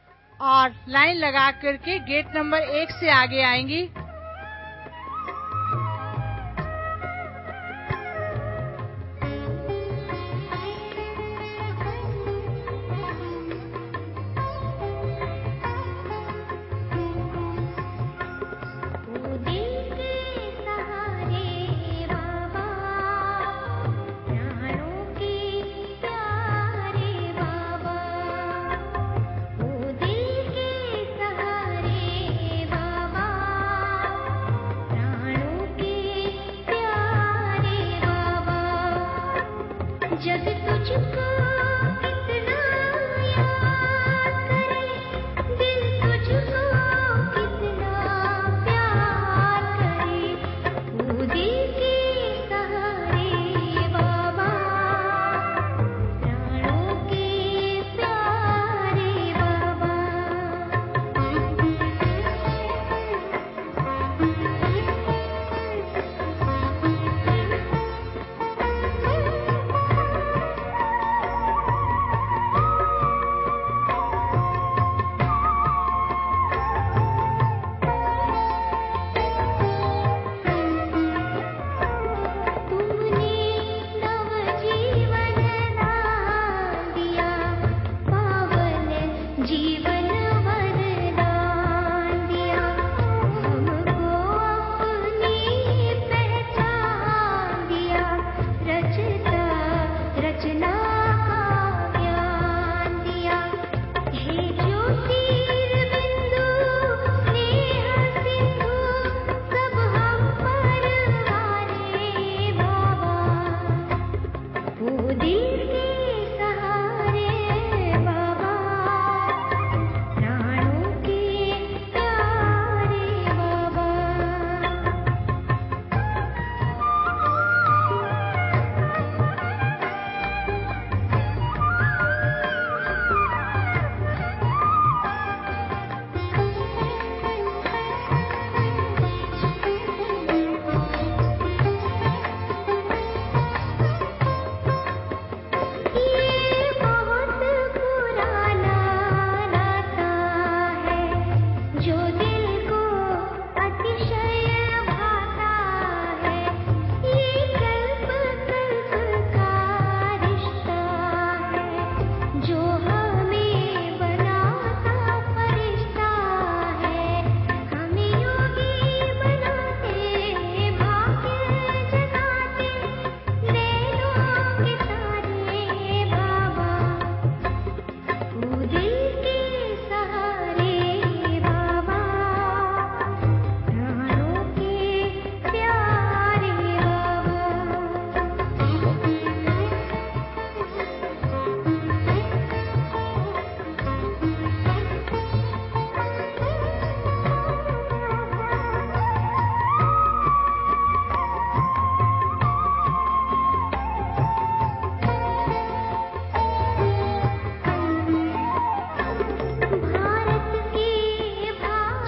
और लाइन लगा करके गेट नंबर 1 से आगे आएंगी।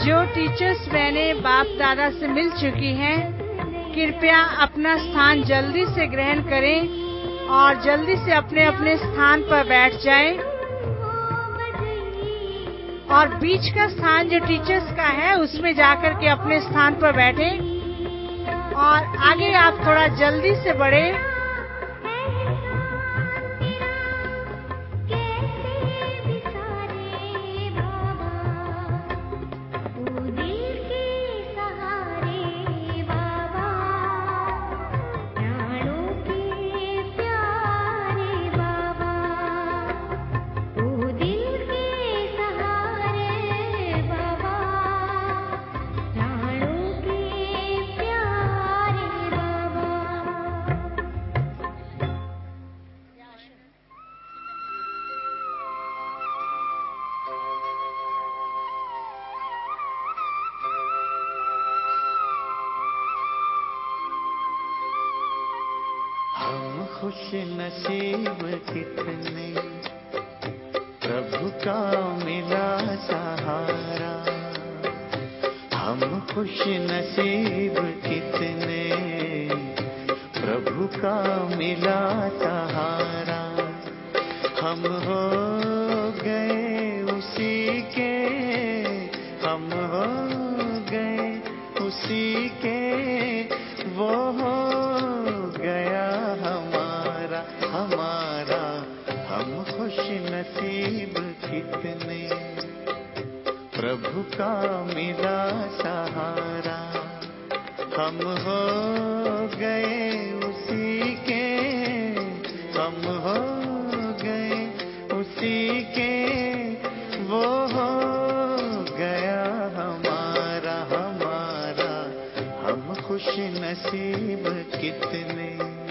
जो टीचर्स बहनें बाप दादा से मिल चुकी हैं, कृपया अपना स्थान जल्दी से ग्रहण करें और जल्दी से अपने अपने स्थान पर बैठ जाएं। और बीच का स्थान जो टीचर्स का है उसमें जाकर के अपने स्थान पर बैठें और आगे आप थोड़ा जल्दी से बढ़ें। खुश नसीब कितने प्रभु का मिला सहारा। हम खुश नसीब कितने प्रभु का मिला सहारा। हम हो गए उसी के, हम हो गए उसी के, वो हो गया हमारा हमारा। हम खुश नसीब कितने प्रभु का मिला सहारा। हम हो गए उसी के, हम हो गए उसी के, वो हो गया हमारा हमारा। हम खुश नसीब कितने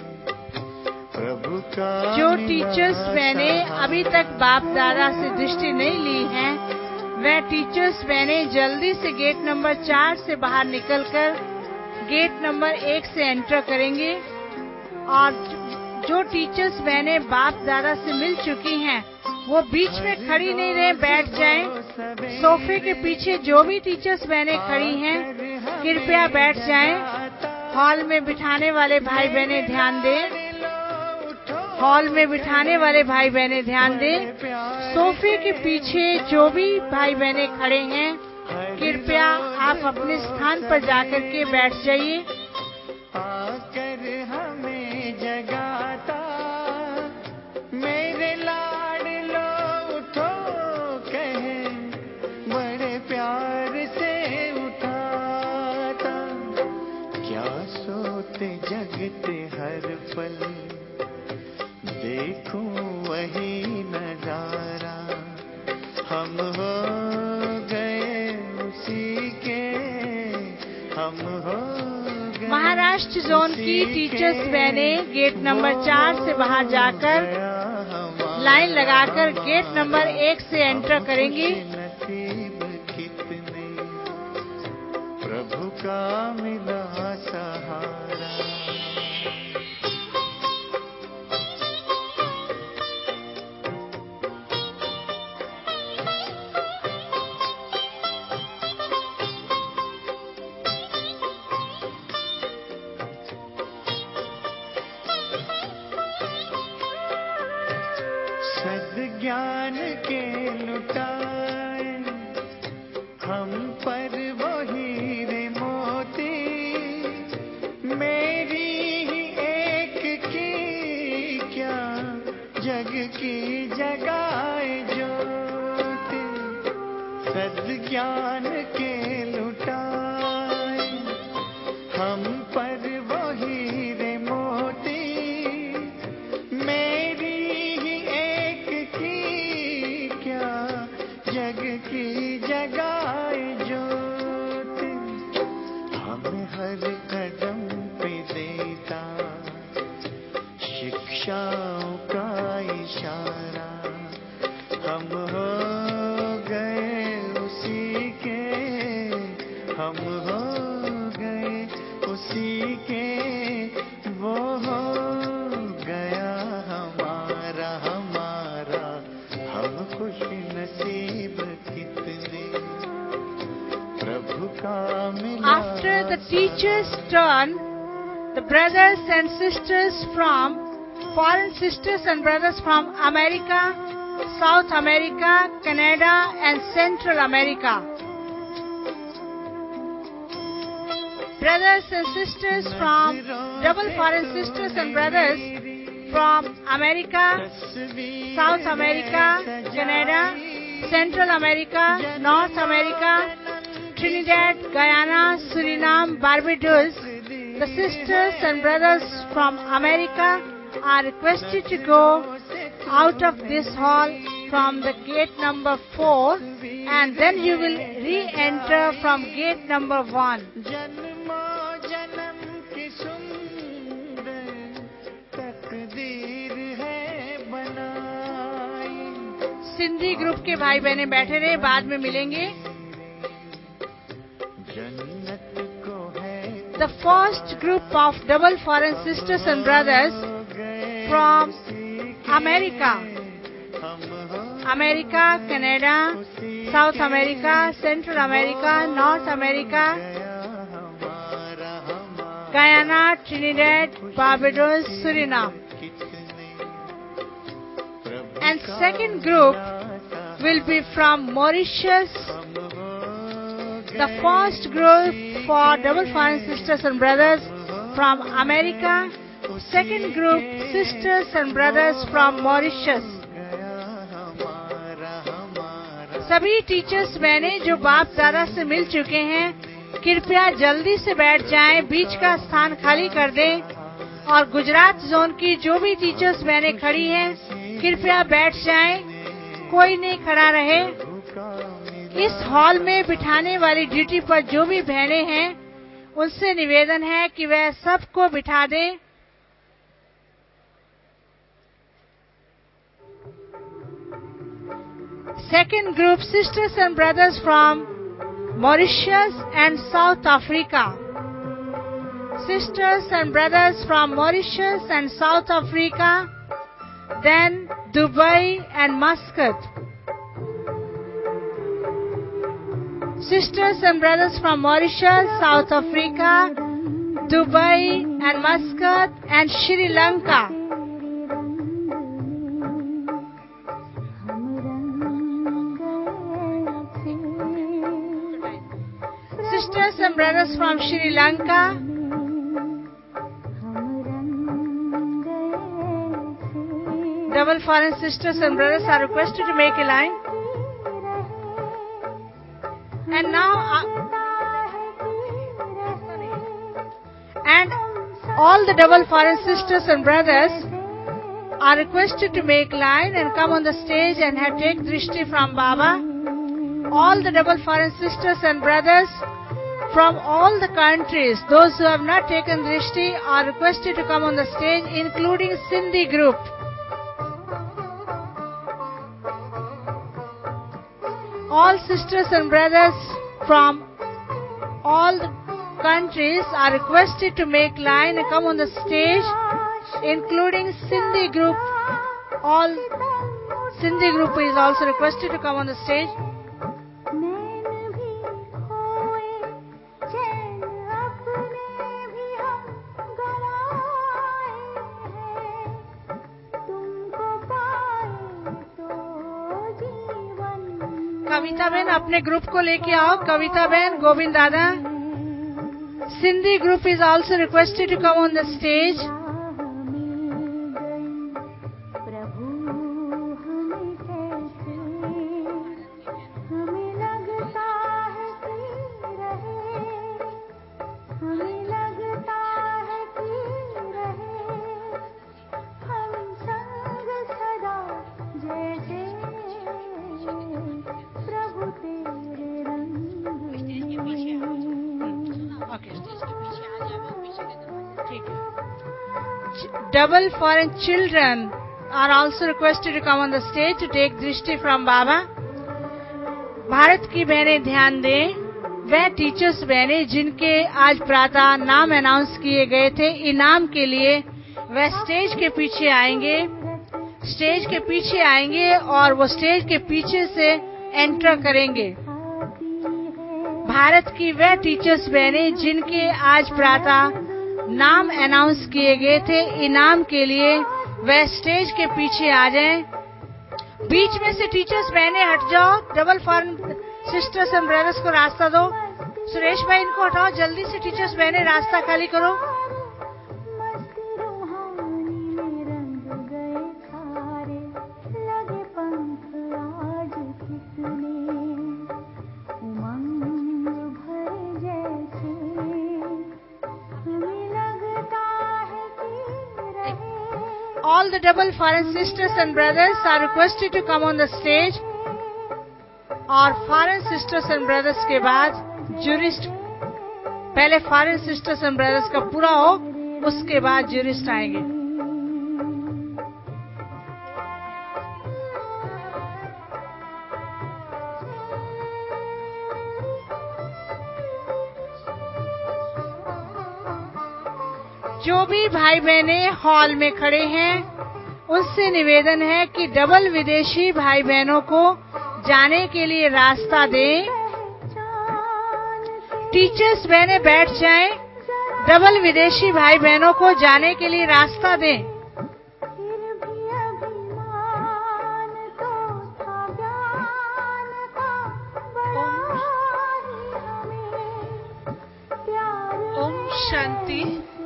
प्रभु का। जो टीचर्स बहनें अभी तक बाप दादा से दृष्टि नहीं ली हैं, वह टीचर्स बहनें जल्दी से गेट नंबर 4 से बाहर निकलकर गेट नंबर 1 से एंटर करेंगे। और जो टीचर्स बहनें बाप दादा से मिल चुकी हैं, वो बीच में खड़ी नहीं रहे, बैठ जाएं। सोफे के पीछे जो भी टीचर्स बहनें खड़ी हैं, कृपया बैठ जाएं। हॉल में बिठाने वाले भाई बहनें ध्यान दें, हॉल में बिठाने वाले भाई बहनें ध्यान दें। सोफे के पीछे जो भी भाई बहनें खड़े हैं, कृपया आप अपने स्थान पर जाकर के बैठ जाइए। आकर हमें जगाता मेरे लाडलो उठो कहे, बड़े प्यार से उठाता। क्या सोते जगते हर पल देखूं वही नजारा। हम हो गए उसी के, हम हो गए। महाराष्ट्र जोन की टीचर्स बहनें गेट नंबर 4 से बाहर जाकर लाइन लगाकर गेट नंबर 1 से एंटर करेंगी। नसीब कितने प्रभु का मिला सहारा। सद्ज्ञान के लुटाए हम पर वो हीरे मोती, मेरी ही एक की क्या जग की जगाए ज्योति। सद्ज्ञान के लुटाए हम पर वो हीरे मोती, मेरी जग की जगाए ज्योति। हमें हर कदम पे देता शिक्षाओं का इशारा। हम हो गए उसी के, हम हो गए उसी के, वो हो गया हमारा हमारा। हम खुश नसीब कितने the teacher's turn, the brothers and sisters from foreign sisters and brothers from America, South America, Canada and Central America. Brothers and sisters from double foreign sisters and brothers from America, South America, Canada, Central America, North America, Trinidad, Guyana, Suriname, Barbados. The sisters and brothers from America are requested to go out of this hall from the gate number 4 and then you will re-enter from gate number 1. Sindhi group के भाई बहने बैठे रहे, बाद में मिलेंगे. The first group of double foreign sisters and brothers from America, Canada, South America, Central America, North America, Guyana, Trinidad, Barbados, Suriname. And second group will be from Mauritius. The first group for double foreign sisters and brothers from America. Second group, sisters and brothers from Mauritius. सभी टीचर्स बहनें जो बाप दादा से मिल चुके हैं, कृपया जल्दी से बैठ जाएं, बीच का स्थान खाली कर दें. और गुजरात जोन की जो भी टीचर्स बहनें खड़ी हैं, कृपया बैठ जाएं, कोई नहीं खड़ा रहे. इस हॉल में बिठाने वाली ड्यूटी पर जो भी बहनें हैं, उनसे निवेदन है कि वह सबको बिठा दें. Second group, sisters and brothers from Mauritius and South Africa. Sisters and brothers from Mauritius and South Africa, then Dubai and Muscat. Sisters and brothers from Mauritius, South Africa, Dubai and Muscat and Sri Lanka. Sisters and brothers from Sri Lanka, double foreign sisters and brothers are requested to make a line. And now, and all the double foreign sisters and brothers are requested to make line and come on the stage and take drishti from Baba. All the double foreign sisters and brothers from all the countries, those who have not taken drishti are requested to come on the stage, including Sindhi group. All sisters and brothers from all the countries are requested to make line and come on the stage, including Sindhi group. All Sindhi group is also requested to come on the stage. कविता बहन अपने ग्रुप को लेके आओ. कविता बहन, गोविंद दादा. Sindhi group is also requested to come on the stage. Double foreign children are also requested to come on the stage to take drishti from Baba. Bharat की बहनें ध्यान दें, वह टीचर्स बहनें जिनके आज प्रातः नाम अनाउंस किए गए थे इनाम के लिए, वह स्टेज के पीछे आएंगे. स्टेज के पीछे आएंगे और वो स्टेज के पीछे से एंटर करेंगे. भारत की वह टीचर्स बहनें जिनके आज प्रातः नाम अनाउंस किए गए थे, इनाम के लिए वह स्टेज के पीछे आ जाएं। बीच में से टीचर्स बहनें हट जाओ, double form sisters and brothers को रास्ता दो। सुरेश भाई इनको हटाओ, जल्दी से टीचर्स बहनें रास्ता खाली करो। All the double foreign sisters and brothers are requested to come on the stage. और foreign sisters and brothers के बाद jurist, पहले foreign sisters and brothers का पूरा हो, उसके बाद jurist आएंगे। जो भी भाई बहने हॉल में खड़े हैं, उनसे निवेदन है कि डबल विदेशी भाई बहनों को जाने के लिए रास्ता दें। टीचर्स बहनें बैठ जाएं, डबल विदेशी भाई बहनों को जाने के लिए रास्ता दें। ओम शांति।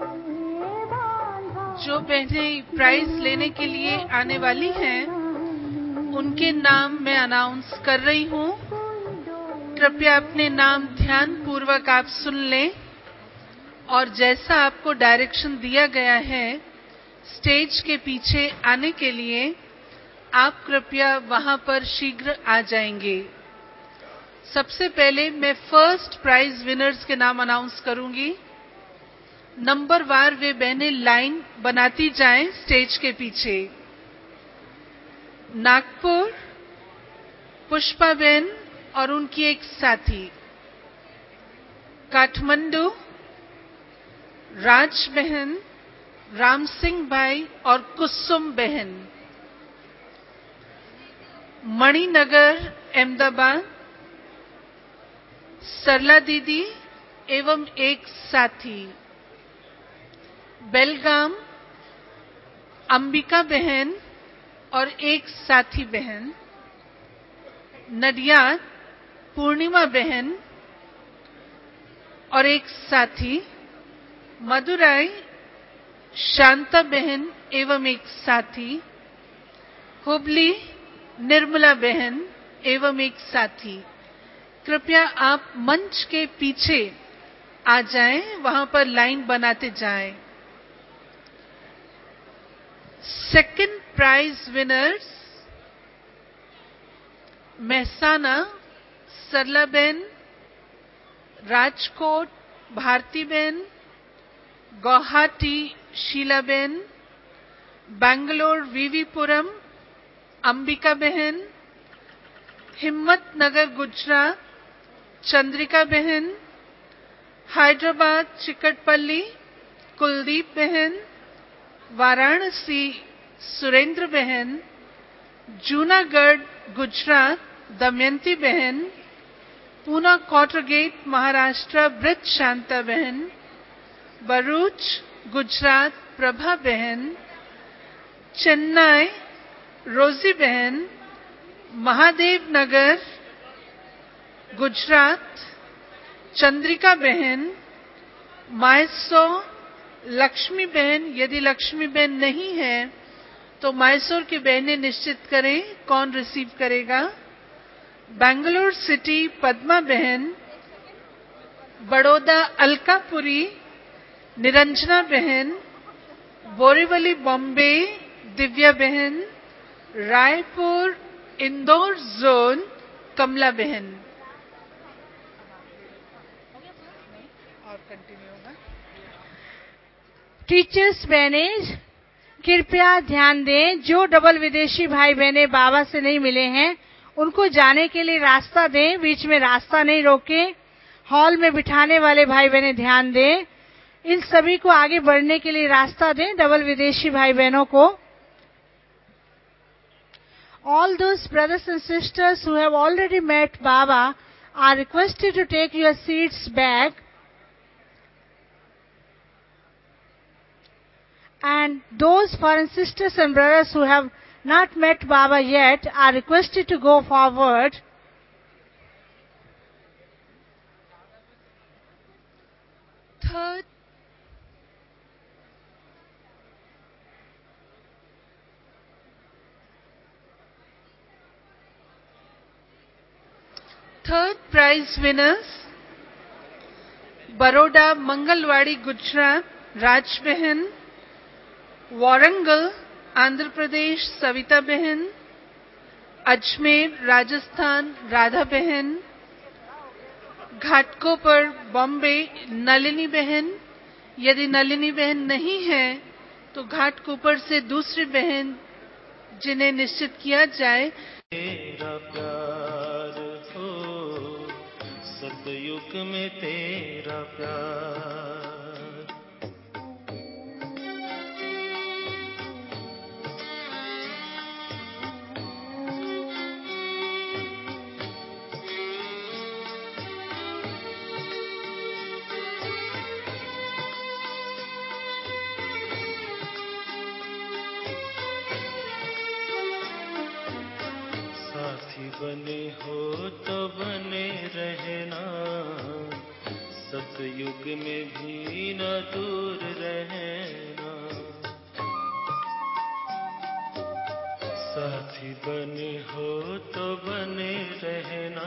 जो बहनें प्राइज लेने के लिए आने वाली हैं, उनके नाम मैं अनाउंस कर रही हूँ। कृपया अपने नाम ध्यान पूर्वक आप सुन लें और जैसा आपको डायरेक्शन दिया गया है स्टेज के पीछे आने के लिए, आप कृपया वहां पर शीघ्र आ जाएंगे। सबसे पहले मैं फर्स्ट प्राइज विनर्स के नाम अनाउंस करूंगी। नंबर वार वे बहनें लाइन बनाती जाएं स्टेज के पीछे। नागपुर, पुष्पा बहन और उनकी एक साथी। काठमांडू, राज बहन, राम सिंह भाई और कुसुम बहन। मणिनगर, अहमदाबाद, सरला दीदी एवं एक साथी। बेलगाम, अंबिका बहन और एक साथी बहन। नडियाद, पूर्णिमा बहन और एक साथी। मदुराई, शांता बहन एवं एक साथी। हुबली, निर्मला बहन एवं एक साथी। कृपया आप मंच के पीछे आ जाएं, वहां पर लाइन बनाते जाएं। Second prize winners Mehsana, Sarla बहन, राजकोट, भारती बहन, गुवाहाटी, शीला बहन, बैंगलोर, वीवीपुरम, अंबिका बहन, हिम्मतनगर, गुजरात, चंद्रिका बहन, हैदराबाद, चिकटपल्ली, कुलदीप बहन, वाराणसी, सुरेंद्र बहन, जूनागढ़, गुजरात, दमयंती बहन, पूना क्वार्टर-गेट, महाराष्ट्र, ब्रज शांता बहन, भरूच, गुजरात, प्रभा बहन, चेन्नई, रोजी बहन, महादेव नगर, गुजरात, चंद्रिका बहन, मैसूर, लक्ष्मी बहन। यदि लक्ष्मी बहन नहीं है तो मैसूर की बहनें निश्चित करें कौन रिसीव करेगा। बैंगलोर सिटी, पद्मा बहन, बड़ौदा, अलकापुरी, निरंजना बहन, बोरीवली, बॉम्बे, दिव्या बहन, रायपुर, इंदौर जोन, कमला बहन। और कंटिन्यू होगा। टीचर्स बहनें कृपया ध्यान दें, जो डबल विदेशी भाई बहनें बाबा से नहीं मिले हैं, उनको जाने के लिए रास्ता दें, बीच में रास्ता नहीं रोकें। हॉल में बिठाने वाले भाई बहनें ध्यान दें, इन सभी को आगे बढ़ने के लिए रास्ता दें, डबल विदेशी भाई बहनों को। All those brothers and sisters who have already met Baba are requested to take your seats back. And those foreign sisters and brothers who have not met Baba yet are requested to go forward. Third prize winners, Baroda Mangalwadi Gujarat Raj Behan, Warangal Andhra Pradesh Savita Behan, Ajmer Rajasthan Radha Behan, Ghatkopar Bombay Nalini बहन। यदि नलिनी बहन नहीं है तो घाटकोपर से दूसरी बहन जिन्हें निश्चित किया जाए। तेरा प्यार हो, सतयुग में तेरा प्यार। बने हो तो बने रहना, सतयुग में भी न दूर रहना। साथी बने हो तो बने रहना,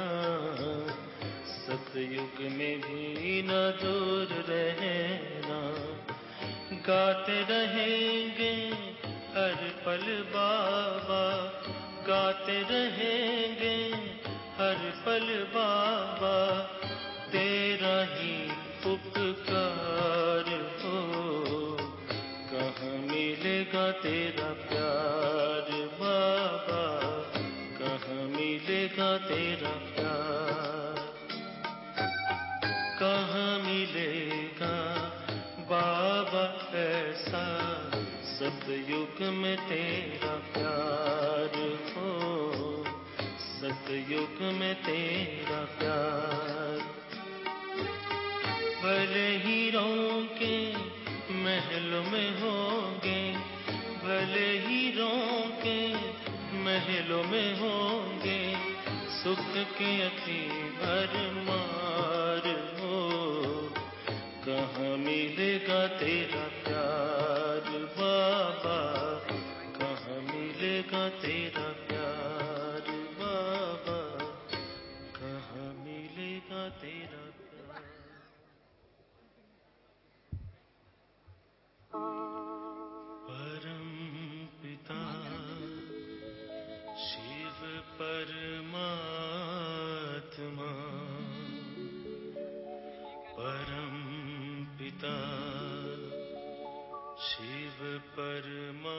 सतयुग में भी न दूर रहना। गाते रहेंगे हर पल बाबा, गाते रहेंगे हर पल बाबा, तेरा ही उपकार हो। कहाँ मिलेगा तेरा प्यार बाबा, कहाँ मिलेगा तेरा प्यार। कहाँ मिलेगा बाबा ऐसा, सतयुग में तेरा प्यार हो, सतयुग में तेरा प्यार। भले ही रोके महलों में होंगे, भले ही रोके महलों में होंगे, सुख के अति भरमार हो। कहाँ मिलेगा तेरा प्यार बाबा, कहाँ मिलेगा तेरा प्यार बाबा, कहाँ मिलेगा तेरा प्यार। परम पिता शिव परमात्मा, परम पिता शिव परमात्मा।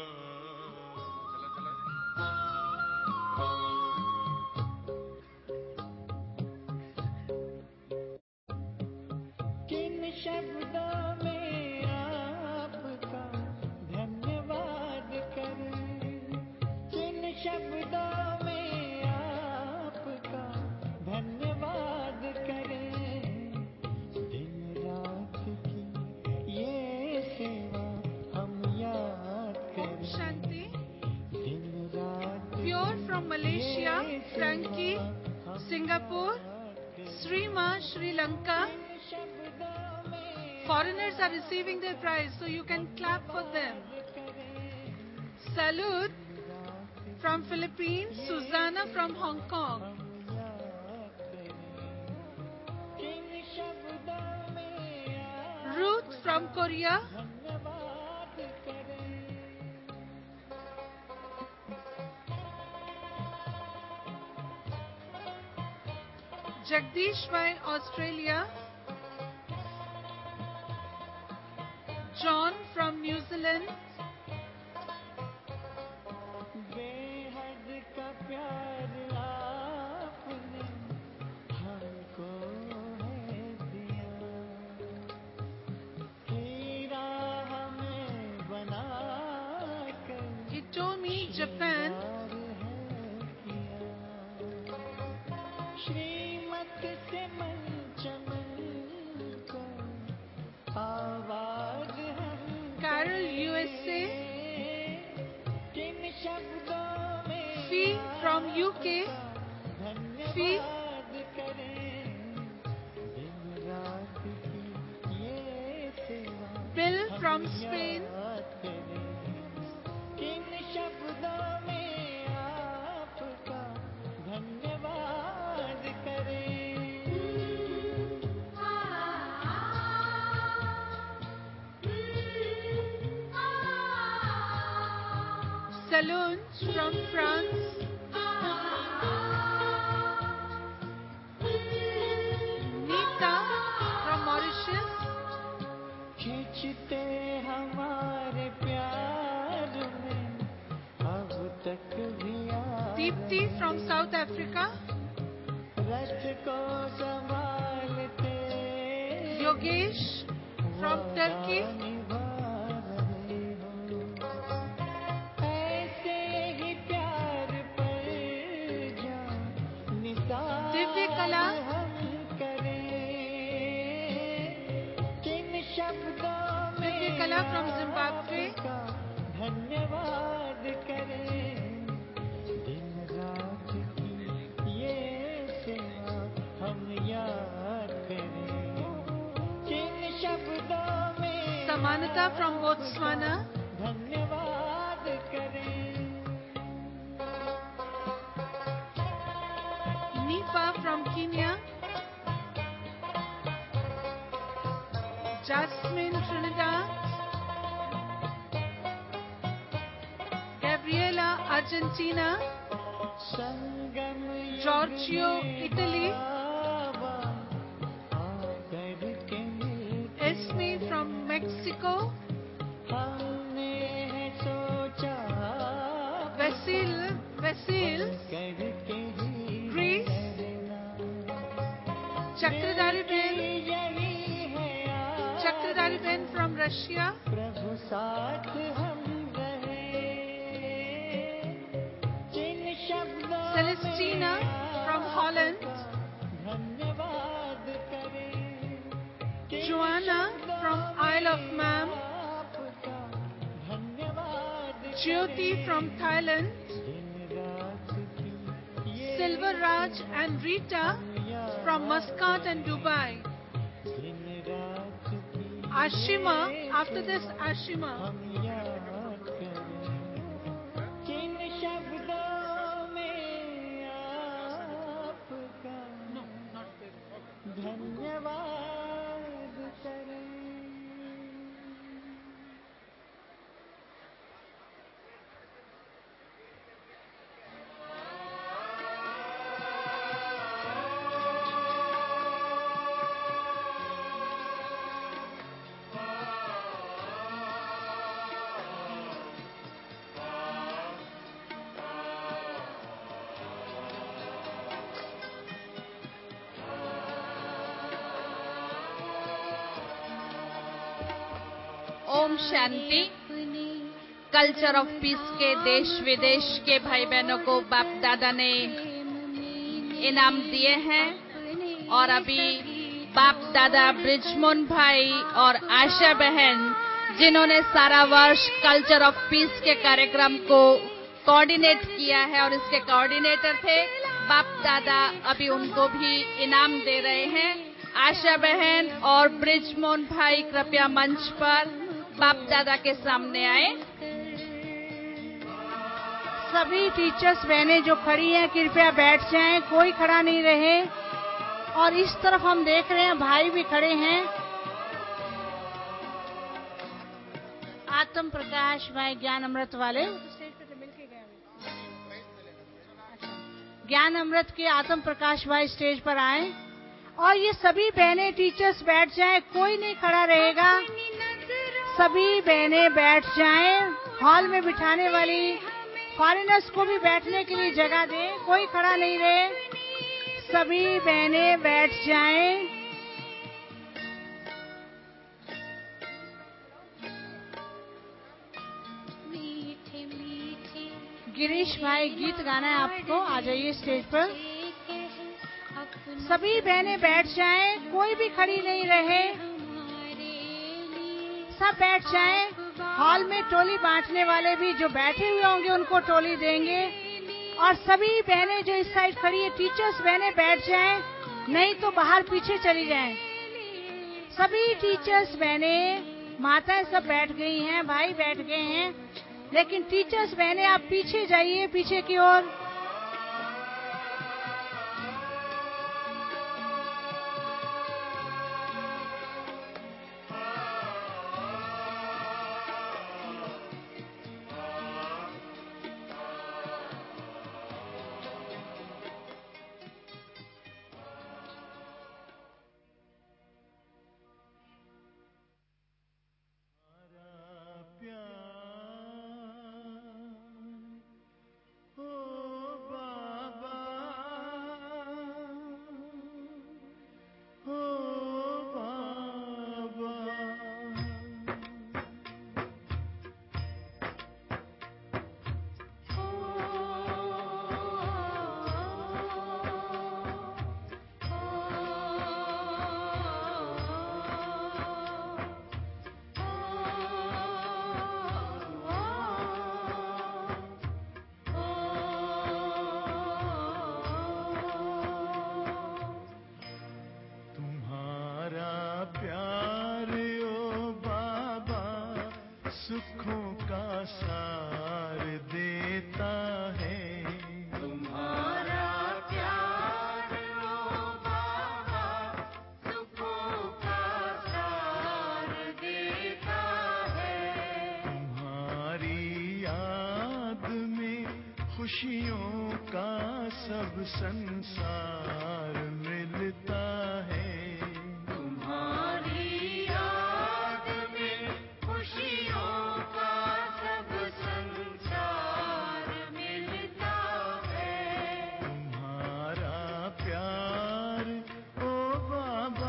किन शब्दों में आपका धन्यवाद करें, किन शब्दों में आपका धन्यवाद करें। दिन रात की ये सेवा हम याद करें। शांति। दिन रात Pure from Malaysia, Frankie, Singapore, Srima, Sri Lanka. Foreigners are receiving their prize, so you can clap for them. Salud from Philippines, Susanna from Hong Kong. Ruth from Korea. Jagdish Bhai, Australia. John from New Zealand. बेहद का प्यार आपने हमको है दिया, हीरा हमें बना कर Itomi, Japan. Shrimad from UK, Fee. धन्यवाद करें दिन रात की ये सेवा Bill हम from Spain. याद करें किन शब्दों में आपका धन्यवाद करें Salons from France. Nita from Mauritius. खींचते हमारे प्यार में अब तक भी Deepti from South Africa. रथ को संभालते Yogesh from Turkey. निभा रहे हो ऐसे ही प्यार पर जान निसार दिव्य कला। हम करें किन शब्दों में दिव्य कला from Zimbabwe. आपका धन्यवाद करें दिन रात की ये सेवा हम याद करें किन शब्दों में Samanata from Botswana. धन्यवाद करें Nipa from Kenya. Jasmine Trinidad. Gabriela Argentina. Sangam Giorgio Italy. आकर के मिलते Esme from Mexico. हमने है सोचा Vasil करके ही Greece. रहना Chakradari Ben. यही है Chakradari Ben from Russia. प्रभु साथ हम रहे जिन शब्दों Celestina from Holland. धन्यवाद करें Joanna from Isle of Man. आपका धन्यवाद Jyoti from Thailand. दिन रात की ये Silver Raj and Rita from Muscat and Dubai. दिन रात की Ashima, after this Ashima. हम याद करें किन शब्दों में आपका धन्यवाद करें ओम शांति। कल्चर ऑफ पीस के देश विदेश के भाई बहनों को बाप दादा ने इनाम दिए हैं और अभी बाप दादा ब्रिजमोहन भाई और आशा बहन जिन्होंने सारा वर्ष कल्चर ऑफ पीस के कार्यक्रम को कोऑर्डिनेट किया है और इसके कोऑर्डिनेटर थे, बाप दादा अभी उनको भी इनाम दे रहे हैं। आशा बहन और ब्रिजमोहन भाई कृपया मंच पर बाप दादा के सामने आए। सभी टीचर्स बहनें जो खड़ी हैं कृपया बैठ जाएं, कोई खड़ा नहीं रहे। और इस तरफ हम देख रहे हैं भाई भी खड़े हैं। आत्म प्रकाश भाई ज्ञान अमृत वाले, ज्ञान अमृत के आत्म प्रकाश भाई स्टेज पर आए और ये सभी बहनें टीचर्स बैठ जाएं, कोई नहीं खड़ा रहेगा। सभी बहनें बैठ जाएं। हॉल में बिठाने वाली फॉरेनर्स को भी बैठने के लिए जगह दें, कोई खड़ा नहीं रहे। सभी बहनें बैठ जाएं। गिरीश भाई गीत गाना है आपको, आ जाइए स्टेज पर। सभी बहनें बैठ जाएं, कोई भी खड़ी नहीं रहे, सब बैठ जाएं। हॉल में टोली बांटने वाले भी जो बैठे हुए होंगे उनको टोली देंगे और सभी बहनें जो इस साइड खड़ी है, टीचर्स बहनें बैठ जाएं, नहीं तो बाहर पीछे चली जाएं। सभी टीचर्स बहनें, माताएं सब बैठ गई हैं, भाई बैठ गए हैं, लेकिन टीचर्स बहनें आप पीछे जाइए, पीछे की ओर। खुशियों का सब संसार मिलता है। तुम्हारी याद में खुशियों का सब संसार मिलता है। तुम्हारा प्यार ओ बाबा,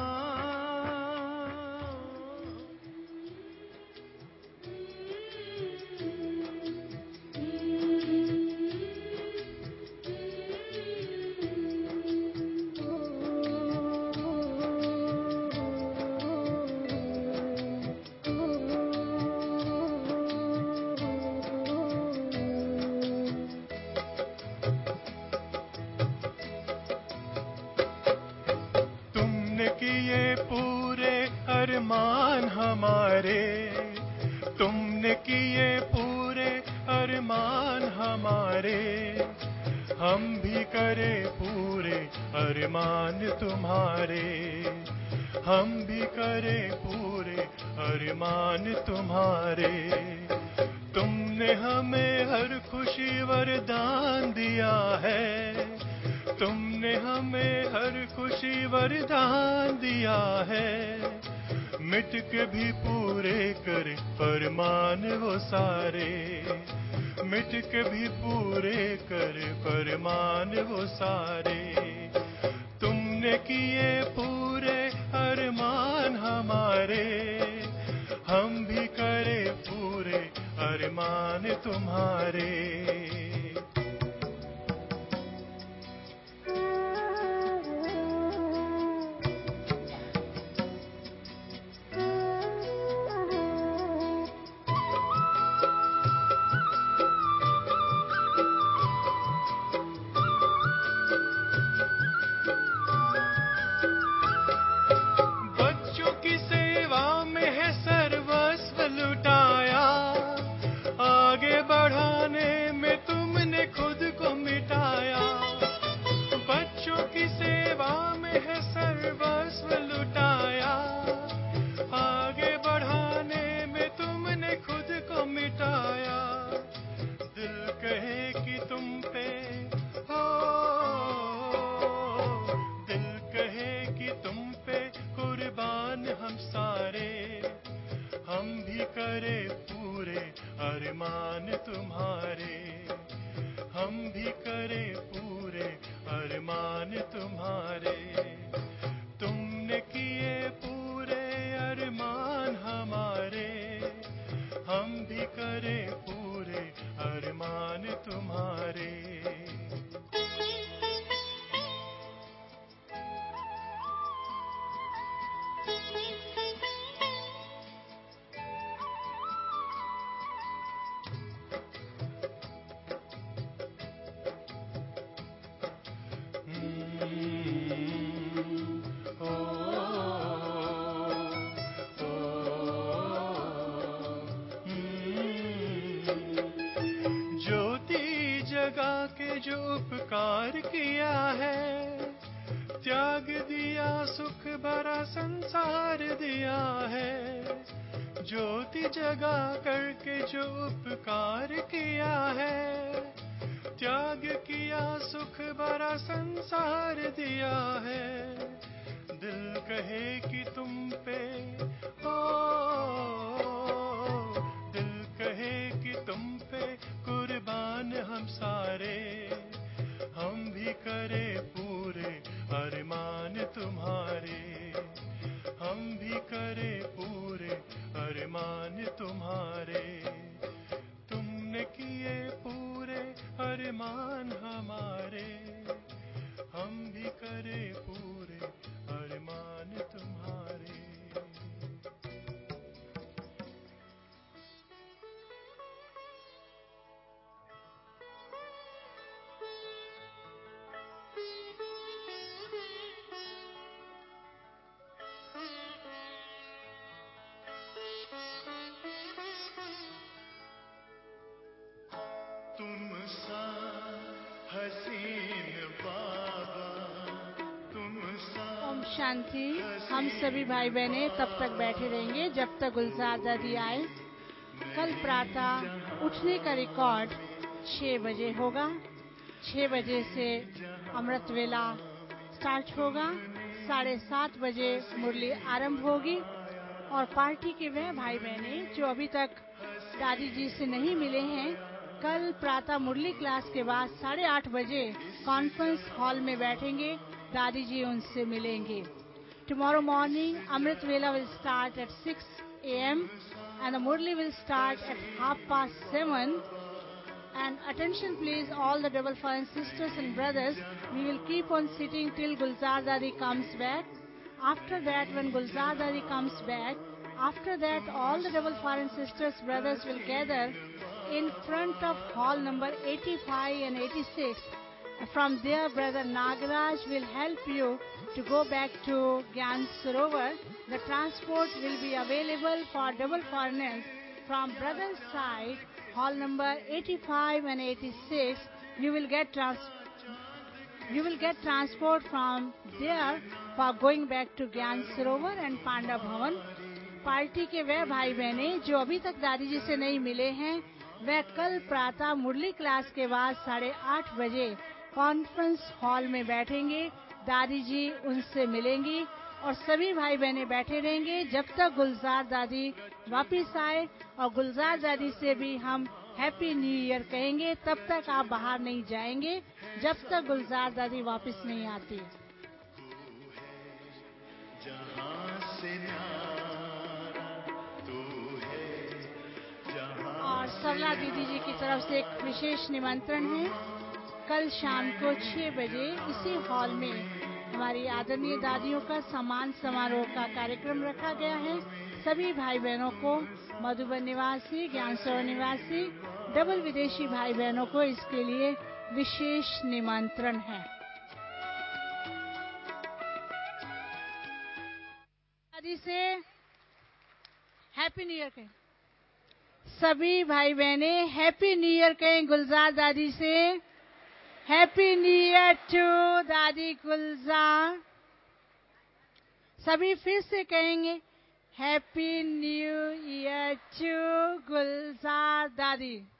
किए पूरे अरमान हमारे, तुमने किए पूरे अरमान हमारे, हम भी करे पूरे अरमान तुम्हारे, हम भी करे पूरे अरमान तुम्हारे। तुमने हमें हर खुशी वरदान दिया है, तुमने हमें हर खुशी वरदान दिया है, मिट के भी पूरे कर फरमान वो सारे, मिट के भी पूरे कर फरमान वो सारे। तुमने किए पूरे अरमान हमारे, हम भी करे पूरे अरमान तुम्हारे। अरमान तुम्हारे, हम भी करे पूरे अरमान तुम्हारे। तुमने किए पूरे अरमान हमारे, हम भी करे पूरे अरमान तुम्हारे। उपकार किया है, त्याग दिया सुख भरा संसार दिया है, ज्योति जगा करके जो उपकार किया है, त्याग किया सुख भरा संसार दिया है। दिल कहे कि तुम पे दिल कहे कि तुम पे कुर्बान हम सारे, हम भी करे पूरे अरमान तुम्हारे, हम भी करे पूरे अरमान तुम्हारे। तुमने किए पूरे अरमान हमारे, हम भी करे पूरे अरमान तुम्हारे। तुम सा हसीन बाबा, तुम सा। ओम शांति। हम सभी भाई बहनें तब तक बैठे रहेंगे जब तक गुलजार दादी आए। कल प्रातः उठने का रिकॉर्ड 6 बजे होगा। 6 बजे से अमृत वेला स्टार्ट होगा। 7:30 बजे मुरली आरंभ होगी और पार्टी के वह भाई बहनें जो अभी तक दादी जी से नहीं मिले हैं, कल प्रातः मुरली क्लास के बाद 8:30 बजे कॉन्फ्रेंस हॉल में बैठेंगे, दादी जी उनसे मिलेंगे। Tomorrow morning, Amrit Vela will start at 6 a.m. and the Murli will start at 7:30. And attention please, all the double foreign sisters and brothers, we will keep on sitting till Gulzar Dadi comes back. After that, when Gulzar Dadi comes back, after that all the double foreign sisters, brothers will gather in front of hall number 85 and 86. From there, Brother Nagaraj will help you to go back to Gyan Sarovar. The transport will be available for double foreigners from brother's side, hall number 85 and 86. You will get transport from there for going back to Gyan Sarovar and Panda Bhavan. Party के वह भाई बहने जो अभी तक दादी जी से नहीं मिले हैं, वह कल प्रातः मुरली क्लास के बाद 8:30 बजे कॉन्फ्रेंस हॉल में बैठेंगे, दादी जी उनसे मिलेंगी और सभी भाई बहने बैठे रहेंगे जब तक गुलजार दादी वापिस आए। और गुलजार दादी से भी हम हैप्पी न्यू ईयर कहेंगे, तब तक आप बाहर नहीं जाएंगे जब तक गुलजार दादी वापिस नहीं आती। और सरला दीदी जी की तरफ से एक विशेष निमंत्रण है। कल शाम को 6 बजे इसी हॉल में हमारी आदरणीय दादियों का सम्मान समारोह का कार्यक्रम रखा गया है। सभी भाई बहनों को, मधुबन निवासी, ज्ञानसरोवर निवासी, डबल विदेशी भाई बहनों को इसके लिए विशेष निमंत्रण है। दादी से हैप्पी न्यू ईयर कहें, सभी भाई बहने हैप्पी न्यू ईयर कहें गुलजार दादी से। हैप्पी न्यू ईयर टू दादी गुलजार। सभी फिर से कहेंगे happy new year to Gulzar दादी।